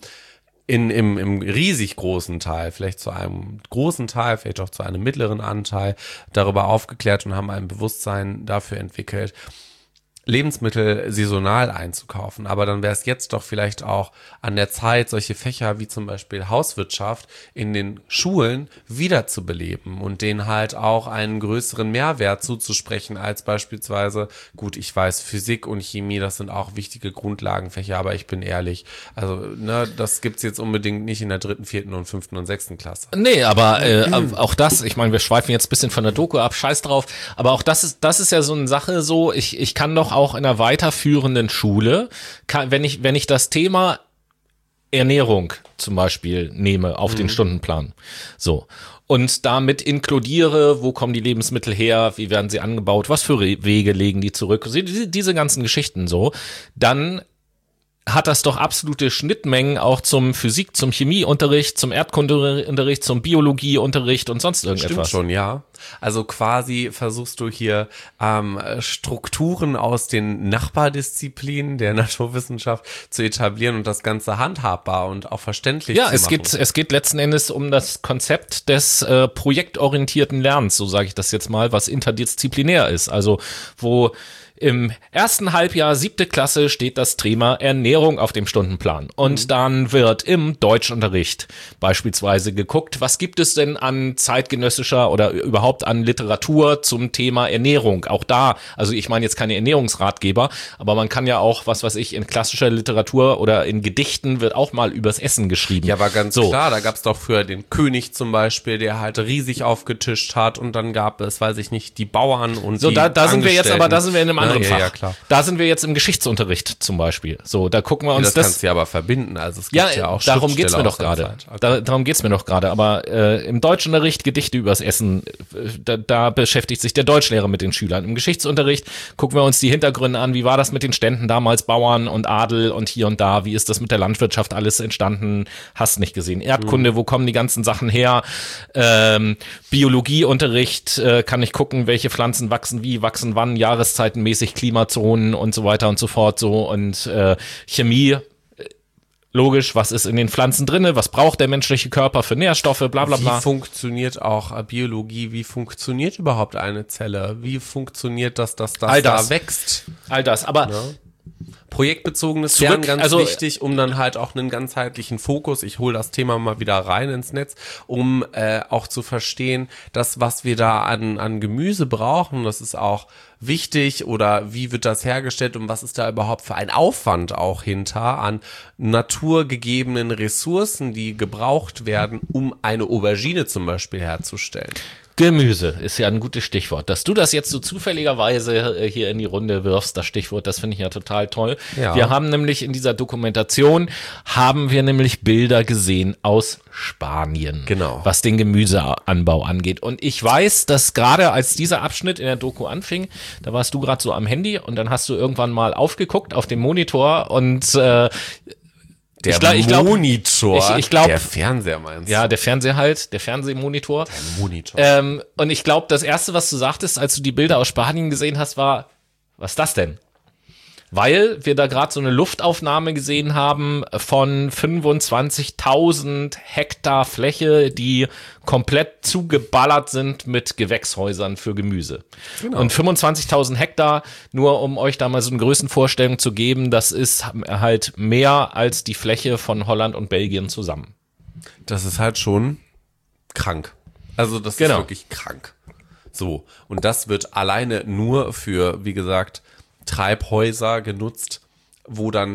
[SPEAKER 1] im riesig großen Teil, vielleicht zu einem großen Teil, vielleicht auch zu einem mittleren Anteil darüber aufgeklärt und haben ein Bewusstsein dafür entwickelt, Lebensmittel saisonal einzukaufen, aber dann wäre es jetzt doch vielleicht auch an der Zeit, solche Fächer wie zum Beispiel Hauswirtschaft in den Schulen wiederzubeleben und denen halt auch einen größeren Mehrwert zuzusprechen als beispielsweise, gut, ich weiß, Physik und Chemie, das sind auch wichtige Grundlagenfächer, aber ich bin ehrlich, also ne, das gibt's jetzt unbedingt nicht in der 3., 4. und 5. und 6. Klasse.
[SPEAKER 2] Nee, aber auch das, ich meine, wir schweifen jetzt ein bisschen von der Doku ab, scheiß drauf, aber auch das ist ja so eine Sache so, ich kann doch auch in einer weiterführenden Schule, wenn ich das Thema Ernährung zum Beispiel nehme auf den Stundenplan, so, und damit inkludiere, wo kommen die Lebensmittel her, wie werden sie angebaut, was für Wege legen die zurück, diese ganzen Geschichten so, dann hat das doch absolute Schnittmengen auch zum Physik, zum Chemieunterricht, zum Erdkundeunterricht, zum Biologieunterricht und sonst irgendetwas.
[SPEAKER 1] Stimmt schon, ja. Also quasi versuchst du hier Strukturen aus den Nachbardisziplinen der Naturwissenschaft zu etablieren und das Ganze handhabbar und auch verständlich zu machen.
[SPEAKER 2] Ja, es geht letzten Endes um das Konzept des projektorientierten Lernens, so sage ich das jetzt mal, was interdisziplinär ist. Also wo im ersten Halbjahr 7. Klasse steht das Thema Ernährung auf dem Stundenplan. Und dann wird im Deutschunterricht beispielsweise geguckt, was gibt es denn an zeitgenössischer oder überhaupt an Literatur zum Thema Ernährung. Auch da, also ich meine jetzt keine Ernährungsratgeber, aber man kann ja auch, was weiß ich, in klassischer Literatur oder in Gedichten wird auch mal übers Essen geschrieben.
[SPEAKER 1] Ja, war ganz klar, da gab es doch früher den König zum Beispiel, der halt riesig aufgetischt hat und dann gab es, weiß ich nicht, die Bauern und
[SPEAKER 2] so,
[SPEAKER 1] die
[SPEAKER 2] da sind wir jetzt, aber da sind wir in einem anderen Fach.
[SPEAKER 1] Ja, klar.
[SPEAKER 2] Da sind wir jetzt im Geschichtsunterricht zum Beispiel. So, da gucken wir uns
[SPEAKER 1] das kannst du ja aber verbinden. Also es gibt ja auch
[SPEAKER 2] darum geht's mir
[SPEAKER 1] Schriftsteller
[SPEAKER 2] doch gerade.
[SPEAKER 1] aus der Zeit. Okay.
[SPEAKER 2] Darum geht's mir doch gerade. Aber im Deutschunterricht Gedichte übers Essen, da beschäftigt sich der Deutschlehrer mit den Schülern. Im Geschichtsunterricht gucken wir uns die Hintergründe an. Wie war das mit den Ständen damals, Bauern und Adel und hier und da? Wie ist das mit der Landwirtschaft alles entstanden? Hast nicht gesehen. Erdkunde, wo kommen die ganzen Sachen her? Biologieunterricht, kann ich gucken, welche Pflanzen wachsen wie, wachsen wann, jahreszeitenmäßig, Klimazonen und so weiter und so fort, so, und Chemie, logisch, was ist in den Pflanzen drinne, was braucht der menschliche Körper für Nährstoffe, bla bla bla.
[SPEAKER 1] Wie funktioniert auch Biologie, wie funktioniert überhaupt eine Zelle, wie funktioniert das da wächst?
[SPEAKER 2] All das, aber
[SPEAKER 1] ja. Projektbezogenes Lernen ganz wichtig, um dann halt auch einen ganzheitlichen Fokus, ich hole das Thema mal wieder rein ins Netz, um auch zu verstehen, dass was wir da an Gemüse brauchen, das ist auch wichtig, oder wie wird das hergestellt und was ist da überhaupt für ein Aufwand auch hinter an naturgegebenen Ressourcen, die gebraucht werden, um eine Aubergine zum Beispiel herzustellen.
[SPEAKER 2] Gemüse ist ja ein gutes Stichwort. Dass du das jetzt so zufälligerweise hier in die Runde wirfst, das Stichwort, das finde ich ja total toll. Ja. Wir haben nämlich in dieser Dokumentation, Bilder gesehen aus Spanien,
[SPEAKER 1] genau,
[SPEAKER 2] was den Gemüseanbau angeht. Und ich weiß, dass gerade als dieser Abschnitt in der Doku anfing, da warst du gerade so am Handy und dann hast du irgendwann mal aufgeguckt auf dem Monitor und
[SPEAKER 1] Monitor,
[SPEAKER 2] ich glaub,
[SPEAKER 1] der Fernseher meinst du?
[SPEAKER 2] Ja, der Fernseher halt, der Fernsehmonitor.
[SPEAKER 1] Der Monitor.
[SPEAKER 2] Und ich glaube, das Erste, was du sagtest, als du die Bilder aus Spanien gesehen hast, war, was ist das denn? Weil wir da gerade so eine Luftaufnahme gesehen haben von 25.000 Hektar Fläche, die komplett zugeballert sind mit Gewächshäusern für Gemüse. Genau. Und 25.000 Hektar, nur um euch da mal so eine Größenvorstellung zu geben, das ist halt mehr als die Fläche von Holland und Belgien zusammen.
[SPEAKER 1] Das ist halt schon krank. Also das ist wirklich krank. So, und das wird alleine nur für, wie gesagt, Treibhäuser genutzt, wo dann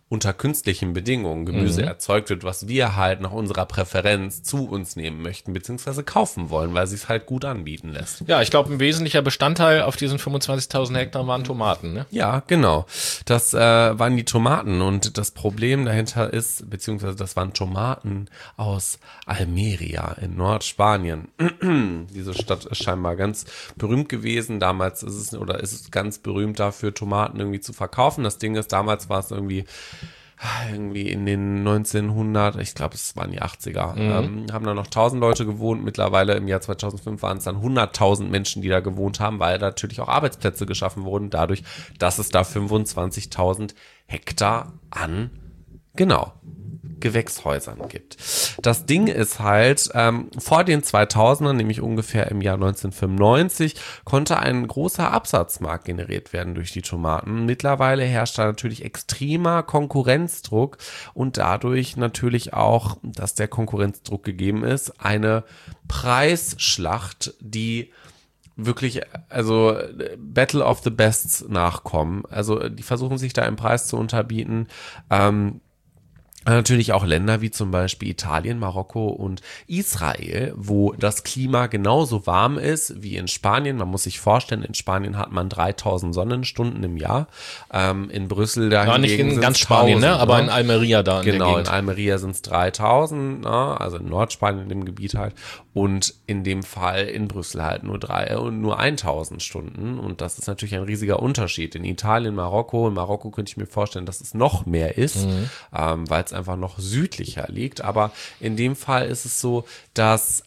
[SPEAKER 1] unter künstlichen Bedingungen Gemüse erzeugt wird, was wir halt nach unserer Präferenz zu uns nehmen möchten, beziehungsweise kaufen wollen, weil sie es halt gut anbieten lässt.
[SPEAKER 2] Ja, ich glaube, ein wesentlicher Bestandteil auf diesen 25.000 Hektar waren Tomaten, ne?
[SPEAKER 1] Ja, genau. Das waren die Tomaten und das Problem dahinter ist, beziehungsweise das waren Tomaten aus Almeria in Nordspanien. Diese Stadt ist scheinbar ganz berühmt gewesen. Damals ist es ganz berühmt dafür, Tomaten irgendwie zu verkaufen. Das Ding ist, damals war es irgendwie in den 1900, ich glaube, es waren die 80er, haben da noch 1000 Leute gewohnt. Mittlerweile im Jahr 2005 waren es dann 100.000 Menschen, die da gewohnt haben, weil natürlich auch Arbeitsplätze geschaffen wurden, dadurch, dass es da 25.000 Hektar an, genau, Gewächshäusern gibt. Das Ding ist halt, vor den 2000ern, nämlich ungefähr im Jahr 1995, konnte ein großer Absatzmarkt generiert werden durch die Tomaten. Mittlerweile herrscht da natürlich extremer Konkurrenzdruck und dadurch natürlich auch, dass der Konkurrenzdruck gegeben ist, eine Preisschlacht, die wirklich, also Battle of the Bests nachkommen. Also die versuchen sich da im Preis zu unterbieten. Natürlich auch Länder wie zum Beispiel Italien, Marokko und Israel, wo das Klima genauso warm ist wie in Spanien. Man muss sich vorstellen, in Spanien hat man 3000 Sonnenstunden im Jahr. In Brüssel da
[SPEAKER 2] nicht in ganz Spanien, ne? Aber in Almeria da.
[SPEAKER 1] Genau, in Almeria sind es 3000, ne? Also in Nordspanien, in dem Gebiet halt. Und in dem Fall in Brüssel halt nur 1000 Stunden. Und das ist natürlich ein riesiger Unterschied. In Italien, in Marokko könnte ich mir vorstellen, dass es noch mehr ist, weil es einfach noch südlicher liegt. Aber in dem Fall ist es so, dass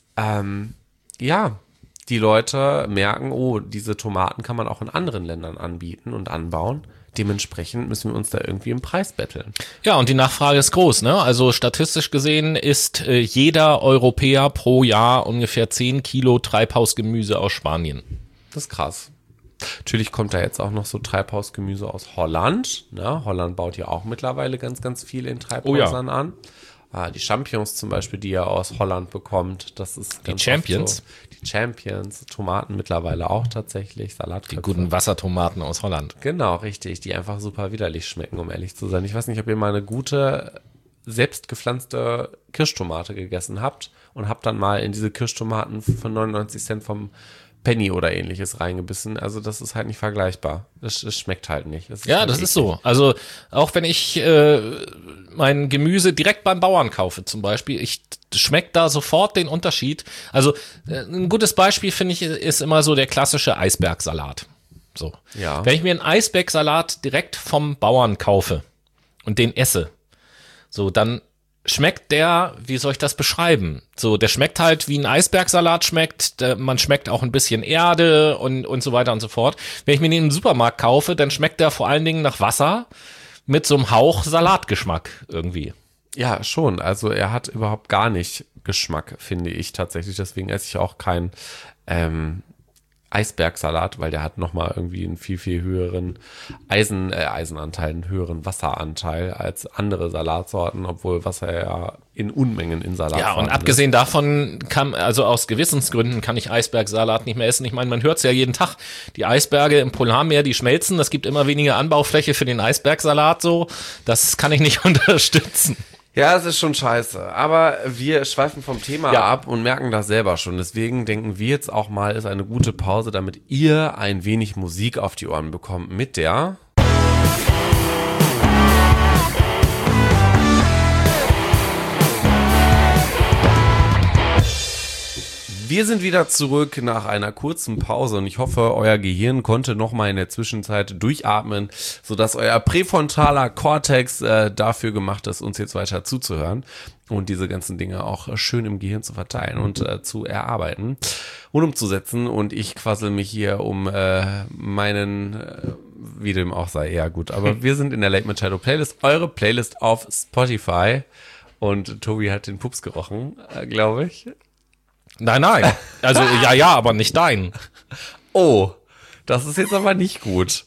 [SPEAKER 1] die Leute merken, oh, diese Tomaten kann man auch in anderen Ländern anbieten und anbauen. Dementsprechend müssen wir uns da irgendwie im Preis betteln.
[SPEAKER 2] Ja, und die Nachfrage ist groß, ne? Also statistisch gesehen isst jeder Europäer pro Jahr ungefähr 10 Kilo Treibhausgemüse aus Spanien.
[SPEAKER 1] Das ist krass. Natürlich kommt da jetzt auch noch so Treibhausgemüse aus Holland. Ne? Holland baut ja auch mittlerweile ganz, ganz viel in Treibhäusern an. Die Champignons zum Beispiel, die ihr aus Holland bekommt, das ist ganz
[SPEAKER 2] die Champions.
[SPEAKER 1] So. Die Champions, Tomaten mittlerweile auch tatsächlich, Salatköpfe.
[SPEAKER 2] Die guten Wassertomaten aus Holland.
[SPEAKER 1] Genau, richtig, die einfach super widerlich schmecken, um ehrlich zu sein. Ich weiß nicht, ob ihr mal eine gute, selbstgepflanzte Kirschtomate gegessen habt und habt dann mal in diese Kirschtomaten für 99 Cent vom Penny oder ähnliches reingebissen. Also das ist halt nicht vergleichbar. Es schmeckt halt nicht. Das
[SPEAKER 2] ist so. Also auch wenn ich mein Gemüse direkt beim Bauern kaufe zum Beispiel, ich schmeckt da sofort den Unterschied. Also ein gutes Beispiel, finde ich, ist immer so der klassische Eisbergsalat. So.
[SPEAKER 1] Ja.
[SPEAKER 2] Wenn ich mir einen Eisbergsalat direkt vom Bauern kaufe und den esse, so, dann schmeckt der, wie soll ich das beschreiben? So, der schmeckt halt, wie ein Eisbergsalat schmeckt. Man schmeckt auch ein bisschen Erde und so weiter und so fort. Wenn ich mir den im Supermarkt kaufe, dann schmeckt der vor allen Dingen nach Wasser mit so einem Hauch Salatgeschmack irgendwie.
[SPEAKER 1] Ja, schon. Also er hat überhaupt gar nicht Geschmack, finde ich tatsächlich. Deswegen esse ich auch kein Eisbergsalat, weil der hat nochmal irgendwie einen viel, viel höheren Eisenanteil, einen höheren Wasseranteil als andere Salatsorten, obwohl Wasser ja in Unmengen in Salatsorten
[SPEAKER 2] ist. Ja, und abgesehen davon also aus Gewissensgründen kann ich Eisbergsalat nicht mehr essen. Ich meine, man hört es ja jeden Tag. Die Eisberge im Polarmeer, die schmelzen. Es gibt immer weniger Anbaufläche für den Eisbergsalat so. Das kann ich nicht unterstützen.
[SPEAKER 1] Ja, es ist schon scheiße, aber wir schweifen vom Thema ab und merken das selber schon. Deswegen denken wir jetzt auch mal, ist eine gute Pause, damit ihr ein wenig Musik auf die Ohren bekommt mit der... Wir sind wieder zurück nach einer kurzen Pause und ich hoffe, euer Gehirn konnte nochmal in der Zwischenzeit durchatmen, sodass euer präfrontaler Kortex dafür gemacht ist, uns jetzt weiter zuzuhören und diese ganzen Dinge auch schön im Gehirn zu verteilen und zu erarbeiten und umzusetzen. Und ich quassel mich hier um wie dem auch sei, ja gut, aber wir sind in der Late Machado Playlist, eure Playlist auf Spotify und Tobi hat den Pups gerochen, glaube ich.
[SPEAKER 2] Nein. Also ja, aber nicht dein.
[SPEAKER 1] Oh, Das ist jetzt aber nicht gut.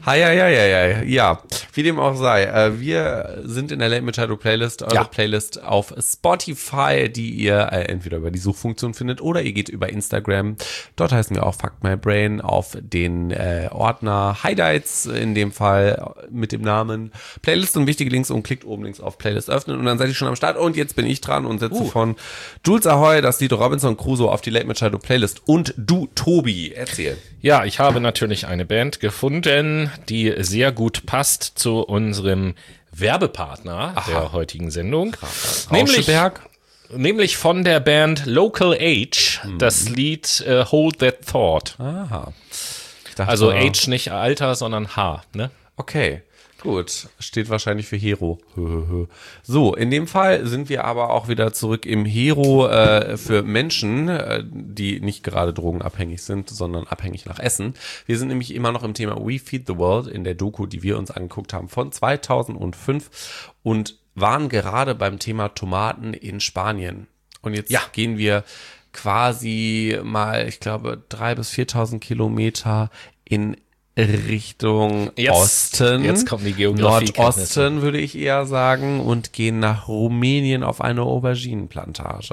[SPEAKER 1] Ja, wie dem auch sei. Wir sind in der Late Machado Playlist, eure Playlist auf Spotify, die ihr entweder über die Suchfunktion findet oder ihr geht über Instagram. Dort heißen wir auch Fuck My Brain auf den Ordner Highlights, in dem Fall mit dem Namen Playlist und wichtige Links und klickt oben links auf Playlist öffnen und dann seid ihr schon am Start. Und jetzt bin ich dran und setze von Jules Ahoy das Lied Robinson Crusoe auf die Late Machado Playlist. Und du, Tobi, erzähl.
[SPEAKER 2] Ja, ich habe natürlich eine Band gefunden, die sehr gut passt zu unserem Werbepartner der heutigen Sendung. Nämlich von der Band Local Age, das Lied Hold That Thought.
[SPEAKER 1] Aha.
[SPEAKER 2] Also Age nicht Alter, sondern H, ne?
[SPEAKER 1] Okay. Gut, steht wahrscheinlich für Hero. So, in dem Fall sind wir aber auch wieder zurück im Hero für Menschen, die nicht gerade drogenabhängig sind, sondern abhängig nach Essen. Wir sind nämlich immer noch im Thema We Feed the World in der Doku, die wir uns angeguckt haben von 2005 und waren gerade beim Thema Tomaten in Spanien. Und jetzt gehen wir quasi mal, ich glaube, 3.000 bis 4.000 Kilometer in Richtung Osten,
[SPEAKER 2] jetzt kommt die Geografie.
[SPEAKER 1] Nordosten würde ich eher sagen, und gehen nach Rumänien auf eine Auberginenplantage.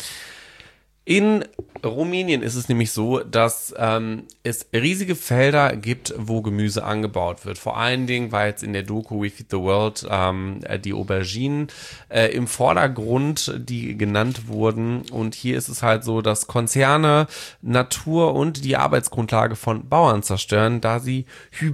[SPEAKER 1] In Rumänien ist es nämlich so, dass es riesige Felder gibt, wo Gemüse angebaut wird. Vor allen Dingen, weil jetzt in der Doku We Feed the World die Auberginen im Vordergrund, die genannt wurden. Und hier ist es halt so, dass Konzerne Natur und die Arbeitsgrundlage von Bauern zerstören, da sie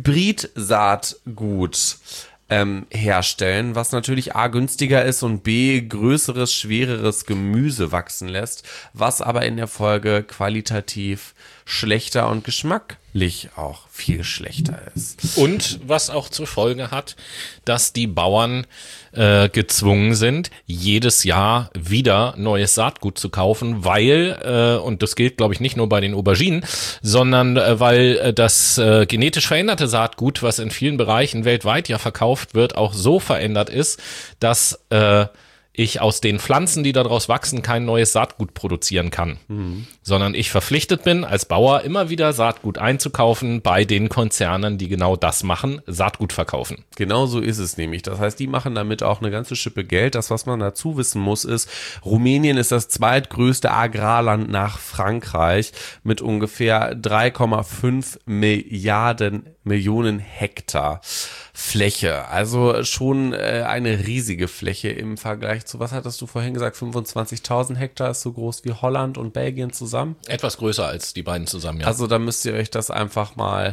[SPEAKER 1] Hybridsaatgut herstellen, was natürlich A günstiger ist und B größeres, schwereres Gemüse wachsen lässt, was aber in der Folge qualitativ schlechter und geschmacklich auch viel schlechter ist.
[SPEAKER 2] Und was auch zur Folge hat, dass die Bauern gezwungen sind, jedes Jahr wieder neues Saatgut zu kaufen, weil, und das gilt glaube ich nicht nur bei den Auberginen, sondern weil das genetisch veränderte Saatgut, was in vielen Bereichen weltweit ja verkauft wird, auch so verändert ist, dass ich aus den Pflanzen, die daraus wachsen, kein neues Saatgut produzieren kann, sondern ich verpflichtet bin, als Bauer immer wieder Saatgut einzukaufen bei den Konzernen, die genau das machen, Saatgut verkaufen.
[SPEAKER 1] Genau so ist es nämlich. Das heißt, die machen damit auch eine ganze Schippe Geld. Das, was man dazu wissen muss, ist, Rumänien ist das zweitgrößte Agrarland nach Frankreich mit ungefähr 3,5 Millionen Hektar Fläche. Also schon eine riesige Fläche im Vergleich zu, was hattest du vorhin gesagt, 25.000 Hektar ist so groß wie Holland und Belgien zusammen?
[SPEAKER 2] Etwas größer als die beiden zusammen, ja.
[SPEAKER 1] Also da müsst ihr euch das einfach mal,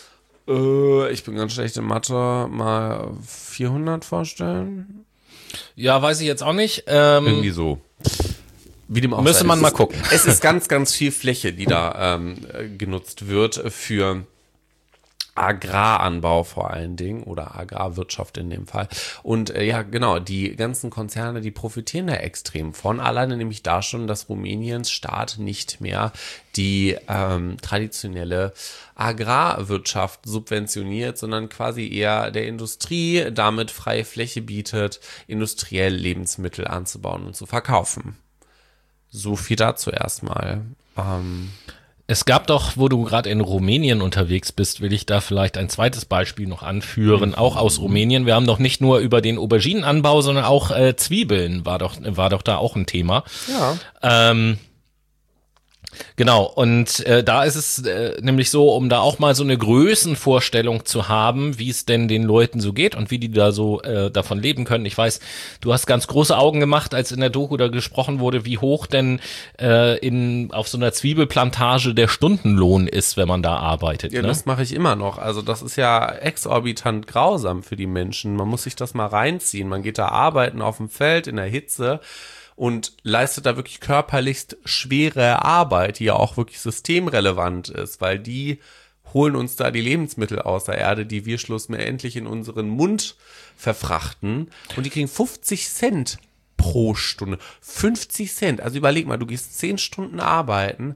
[SPEAKER 1] ich bin ganz schlecht in Mathe, mal 400 vorstellen.
[SPEAKER 2] Ja, weiß ich jetzt auch nicht.
[SPEAKER 1] Irgendwie so. Wie dem auch
[SPEAKER 2] müsste
[SPEAKER 1] sei.
[SPEAKER 2] man mal gucken.
[SPEAKER 1] Es ist ganz, ganz viel Fläche, die da genutzt wird für Agraranbau vor allen Dingen oder Agrarwirtschaft in dem Fall. Und ja, genau, die ganzen Konzerne, die profitieren da extrem von. Alleine nämlich da schon, dass Rumäniens Staat nicht mehr die traditionelle Agrarwirtschaft subventioniert, sondern quasi eher der Industrie damit freie Fläche bietet, industriell Lebensmittel anzubauen und zu verkaufen. So viel dazu erstmal.
[SPEAKER 2] Es gab doch, wo du gerade in Rumänien unterwegs bist, will ich da vielleicht ein zweites Beispiel noch anführen, auch aus Rumänien. Wir haben doch nicht nur über den Auberginenanbau, sondern auch Zwiebeln war doch da auch ein Thema.
[SPEAKER 1] Ja.
[SPEAKER 2] Genau, und da ist es nämlich so, um da auch mal so eine Größenvorstellung zu haben, wie es denn den Leuten so geht und wie die da so davon leben können. Ich weiß, du hast ganz große Augen gemacht, als in der Doku da gesprochen wurde, wie hoch denn auf so einer Zwiebelplantage der Stundenlohn ist, wenn man da arbeitet.
[SPEAKER 1] Ja,
[SPEAKER 2] ne?
[SPEAKER 1] Das mache ich immer noch. Also das ist ja exorbitant grausam für die Menschen. Man muss sich das mal reinziehen. Man geht da arbeiten auf dem Feld in der Hitze und leistet da wirklich körperlichst schwere Arbeit, die ja auch wirklich systemrelevant ist, weil die holen uns da die Lebensmittel aus der Erde, die wir schlussendlich in unseren Mund verfrachten, und die kriegen 50 Cent pro Stunde. 50 Cent. Also überleg mal, du gehst 10 Stunden arbeiten,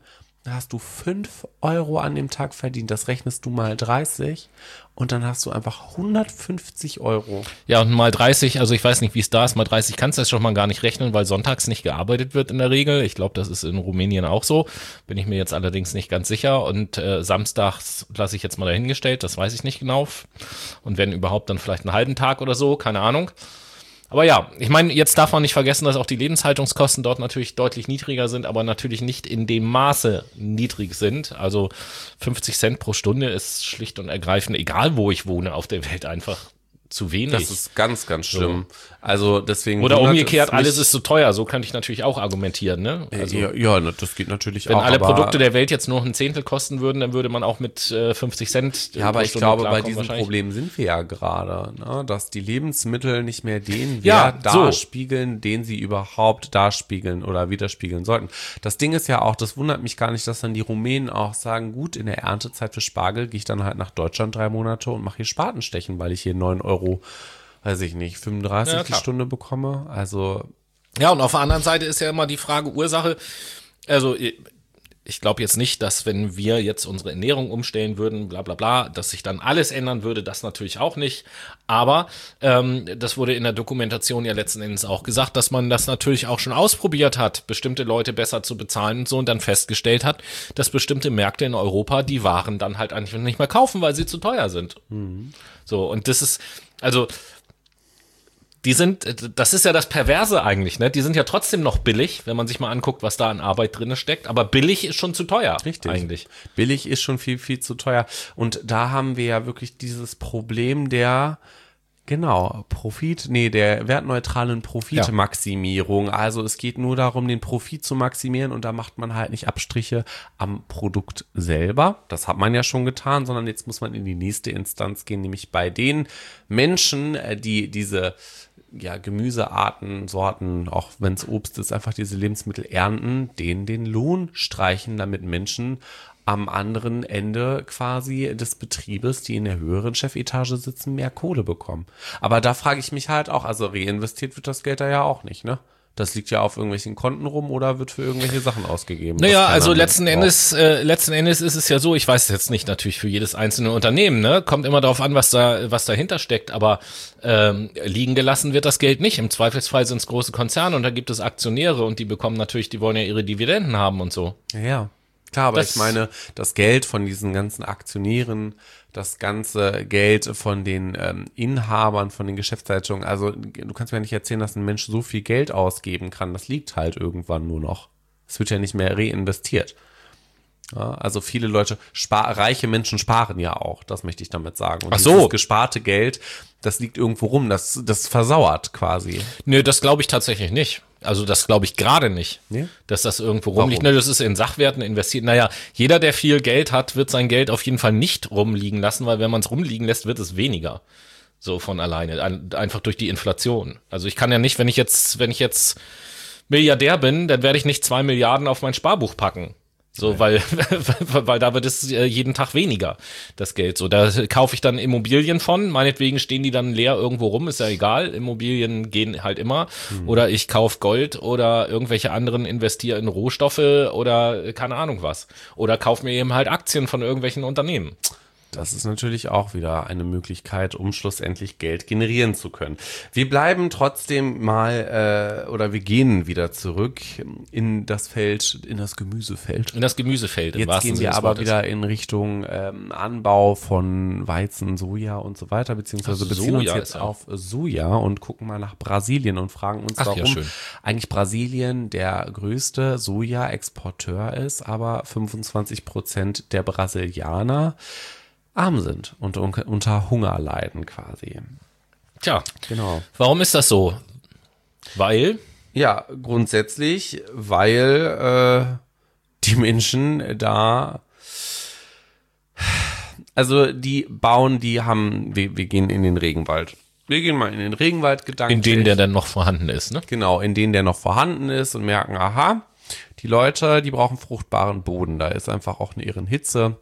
[SPEAKER 1] da hast du 5 Euro an dem Tag verdient. Das rechnest du mal 30 und dann hast du einfach 150 Euro.
[SPEAKER 2] Ja, und mal 30, also ich weiß nicht, wie es da ist, mal 30 kannst du das schon mal gar nicht rechnen, weil sonntags nicht gearbeitet wird in der Regel. Ich glaube, das ist in Rumänien auch so. Bin ich mir jetzt allerdings nicht ganz sicher. Und samstags lasse ich jetzt mal dahingestellt, das weiß ich nicht genau. Und wenn überhaupt, dann vielleicht einen halben Tag oder so, keine Ahnung. Aber ja, ich meine, jetzt darf man nicht vergessen, dass auch die Lebenshaltungskosten dort natürlich deutlich niedriger sind, aber natürlich nicht in dem Maße niedrig sind. Also 50 Cent pro Stunde ist schlicht und ergreifend, egal wo ich wohne auf der Welt, einfach zu wenig.
[SPEAKER 1] Das ist ganz, ganz schlimm. Also deswegen.
[SPEAKER 2] Oder umgekehrt, alles ist zu teuer. So kann ich natürlich auch argumentieren, ne? Also,
[SPEAKER 1] ja, das geht natürlich
[SPEAKER 2] wenn
[SPEAKER 1] auch.
[SPEAKER 2] alle Produkte der Welt jetzt nur ein Zehntel kosten würden, dann würde man auch mit 50 Cent.
[SPEAKER 1] Ja, aber
[SPEAKER 2] pro
[SPEAKER 1] ich
[SPEAKER 2] Stunde
[SPEAKER 1] glaube, bei
[SPEAKER 2] klarkommen
[SPEAKER 1] diesem Problem sind wir ja gerade, ne? Dass die Lebensmittel nicht mehr den
[SPEAKER 2] Ja,
[SPEAKER 1] Wert darspiegeln, den sie überhaupt darspiegeln oder widerspiegeln sollten. Das Ding ist ja auch, das wundert mich gar nicht, dass dann die Rumänen auch sagen, gut, in der Erntezeit für Spargel gehe ich dann halt nach Deutschland 3 Monate und mache hier Spatenstechen, weil ich hier 9 Euro, weiß ich nicht, 35
[SPEAKER 2] Ja,
[SPEAKER 1] die
[SPEAKER 2] klar.
[SPEAKER 1] Stunde bekomme. Also
[SPEAKER 2] Ja, und auf der anderen Seite ist ja immer die Frage Ursache. Also ich glaube jetzt nicht, dass wenn wir jetzt unsere Ernährung umstellen würden, bla bla bla, dass sich dann alles ändern würde, das natürlich auch nicht. Aber das wurde in der Dokumentation ja letzten Endes auch gesagt, dass man das natürlich auch schon ausprobiert hat, bestimmte Leute besser zu bezahlen und so und dann festgestellt hat, dass bestimmte Märkte in Europa die Waren dann halt eigentlich nicht mehr kaufen, weil sie zu teuer sind. So, und das ist, also das ist ja das Perverse eigentlich, ne? Die sind ja trotzdem noch billig, wenn man sich mal anguckt, was da an Arbeit drin steckt. Aber billig ist schon zu teuer.
[SPEAKER 1] Richtig.
[SPEAKER 2] Eigentlich.
[SPEAKER 1] Billig ist schon viel, viel zu teuer. Und da haben wir ja wirklich dieses Problem der der wertneutralen Profitmaximierung. Also es geht nur darum, den Profit zu maximieren und da macht man halt nicht Abstriche am Produkt selber. Das hat man ja schon getan, sondern jetzt muss man in die nächste Instanz gehen, nämlich bei den Menschen, die diese Gemüsearten, Sorten, auch wenn es Obst ist, einfach diese Lebensmittel ernten, denen den Lohn streichen, damit Menschen am anderen Ende quasi des Betriebes, die in der höheren Chefetage sitzen, mehr Kohle bekommen. Aber da frage ich mich halt auch, also reinvestiert wird das Geld da ja auch nicht, ne? Das liegt ja auf irgendwelchen Konten rum oder wird für irgendwelche Sachen ausgegeben.
[SPEAKER 2] Naja, also letzten Endes ist es ja so, ich weiß jetzt nicht natürlich für jedes einzelne Unternehmen, ne? Kommt immer darauf an, was dahinter steckt, aber liegen gelassen wird das Geld nicht. Im Zweifelsfall sind es große Konzerne und da gibt es Aktionäre und die wollen ja ihre Dividenden haben und so.
[SPEAKER 1] Ja, klar, aber ich meine, das Geld von diesen ganzen Aktionären, das ganze Geld von den Inhabern, von den Geschäftsleitungen, also du kannst mir nicht erzählen, dass ein Mensch so viel Geld ausgeben kann, das liegt halt irgendwann nur noch. Es wird ja nicht mehr reinvestiert. Ja, also viele Leute, reiche Menschen sparen ja auch, das möchte ich damit sagen. Und
[SPEAKER 2] Ach so.
[SPEAKER 1] dieses gesparte Geld, das liegt irgendwo rum, das versauert quasi.
[SPEAKER 2] Nö, das glaube ich tatsächlich nicht. Also das glaube ich gerade nicht,
[SPEAKER 1] Nee?
[SPEAKER 2] dass das irgendwo rumliegt. Ne, das ist in Sachwerten investiert. Naja, jeder, der viel Geld hat, wird sein Geld auf jeden Fall nicht rumliegen lassen, weil wenn man es rumliegen lässt, wird es weniger. So von alleine, einfach durch die Inflation. Also ich kann ja nicht, wenn ich jetzt Milliardär bin, dann werde ich nicht 2 Milliarden auf mein Sparbuch packen. So, weil da wird es jeden Tag weniger, das Geld. So, da kaufe ich dann Immobilien von, meinetwegen stehen die dann leer irgendwo rum, ist ja egal, Immobilien gehen halt immer. Oder ich kaufe Gold oder irgendwelche anderen investiere in Rohstoffe oder keine Ahnung was. Oder kaufe mir eben halt Aktien von irgendwelchen Unternehmen.
[SPEAKER 1] Das ist natürlich auch wieder eine Möglichkeit, um schlussendlich Geld generieren zu können. Wir bleiben trotzdem mal, oder wir gehen wieder zurück in das Gemüsefeld.
[SPEAKER 2] In das Gemüsefeld. im
[SPEAKER 1] Jetzt
[SPEAKER 2] wahrsten
[SPEAKER 1] gehen
[SPEAKER 2] Sinne
[SPEAKER 1] wir
[SPEAKER 2] des
[SPEAKER 1] aber
[SPEAKER 2] Wortes.
[SPEAKER 1] wieder in Richtung Anbau von Weizen, Soja und so weiter, beziehungsweise
[SPEAKER 2] Ach,
[SPEAKER 1] beziehen uns
[SPEAKER 2] Soja
[SPEAKER 1] jetzt
[SPEAKER 2] ist ja-
[SPEAKER 1] auf Soja und gucken mal nach Brasilien und fragen uns,
[SPEAKER 2] Ach ja,
[SPEAKER 1] warum
[SPEAKER 2] schön.
[SPEAKER 1] eigentlich Brasilien der größte Soja-Exporteur ist, aber 25% der Brasilianer arm sind und unter Hunger leiden quasi.
[SPEAKER 2] Tja,
[SPEAKER 1] Genau.
[SPEAKER 2] warum ist das so? Weil,
[SPEAKER 1] Ja, grundsätzlich, weil die Menschen da, also wir gehen in den Regenwald. Wir gehen mal in den Regenwald gedanklich.
[SPEAKER 2] in denen der dann noch vorhanden ist, ne?
[SPEAKER 1] Genau, in denen der noch vorhanden ist und merken, aha, die Leute, die brauchen fruchtbaren Boden. Da ist einfach auch eine Hitze.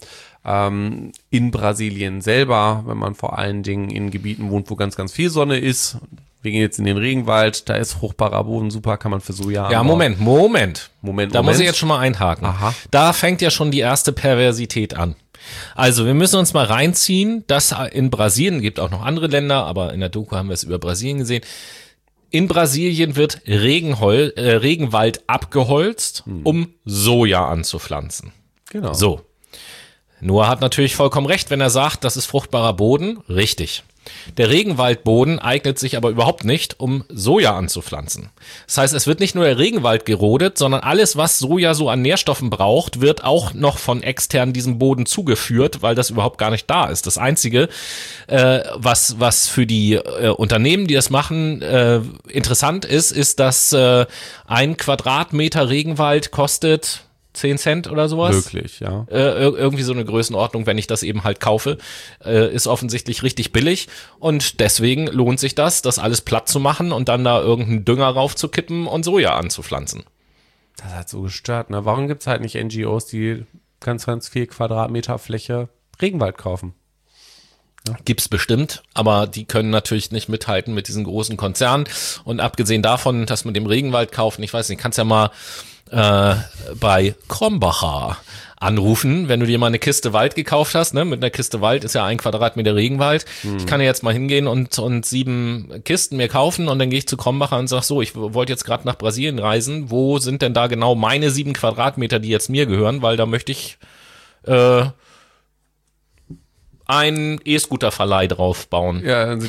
[SPEAKER 1] In Brasilien selber, wenn man vor allen Dingen in Gebieten wohnt, wo ganz, ganz viel Sonne ist, wir gehen jetzt in den Regenwald, da ist fruchtbarer Boden, super, kann man für Soja anbauen.
[SPEAKER 2] Moment. Da muss ich jetzt schon mal einhaken.
[SPEAKER 1] Aha.
[SPEAKER 2] Da fängt ja schon die erste Perversität an. Also, wir müssen uns mal reinziehen, dass in Brasilien, gibt auch noch andere Länder, aber in der Doku haben wir es über Brasilien gesehen. In Brasilien wird Regenwald abgeholzt, um Soja anzupflanzen.
[SPEAKER 1] Genau.
[SPEAKER 2] So. Noah hat natürlich vollkommen recht, wenn er sagt, das ist fruchtbarer Boden. Richtig. Der Regenwaldboden eignet sich aber überhaupt nicht, um Soja anzupflanzen. Das heißt, es wird nicht nur der Regenwald gerodet, sondern alles, was Soja so an Nährstoffen braucht, wird auch noch von extern diesem Boden zugeführt, weil das überhaupt gar nicht da ist. Das Einzige, was für die Unternehmen, die das machen, interessant ist, dass 1 Quadratmeter Regenwald kostet 10 Cent oder sowas.
[SPEAKER 1] Wirklich, ja.
[SPEAKER 2] Irgendwie so eine Größenordnung, wenn ich das eben halt kaufe, ist offensichtlich richtig billig und deswegen lohnt sich das alles platt zu machen und dann da irgendeinen Dünger raufzukippen und Soja anzupflanzen.
[SPEAKER 1] Das hat so gestört, ne? Warum gibt's halt nicht NGOs, die ganz viel Quadratmeter Fläche Regenwald kaufen?
[SPEAKER 2] Ja. Gibt's bestimmt, aber die können natürlich nicht mithalten mit diesen großen Konzernen und abgesehen davon, dass man dem Regenwald kaufen, ich weiß nicht, kannst ja mal bei Krombacher anrufen, wenn du dir mal eine Kiste Wald gekauft hast, ne? Mit einer Kiste Wald ist ja 1 Quadratmeter Regenwald. Ich kann ja jetzt mal hingehen und 7 Kisten mir kaufen und dann gehe ich zu Krombacher und sag so, ich wollte jetzt gerade nach Brasilien reisen, wo sind denn da genau meine 7 Quadratmeter, die jetzt mir gehören, weil da möchte ich einen E-Scooter-Verleih drauf bauen.
[SPEAKER 1] Ja, dann sind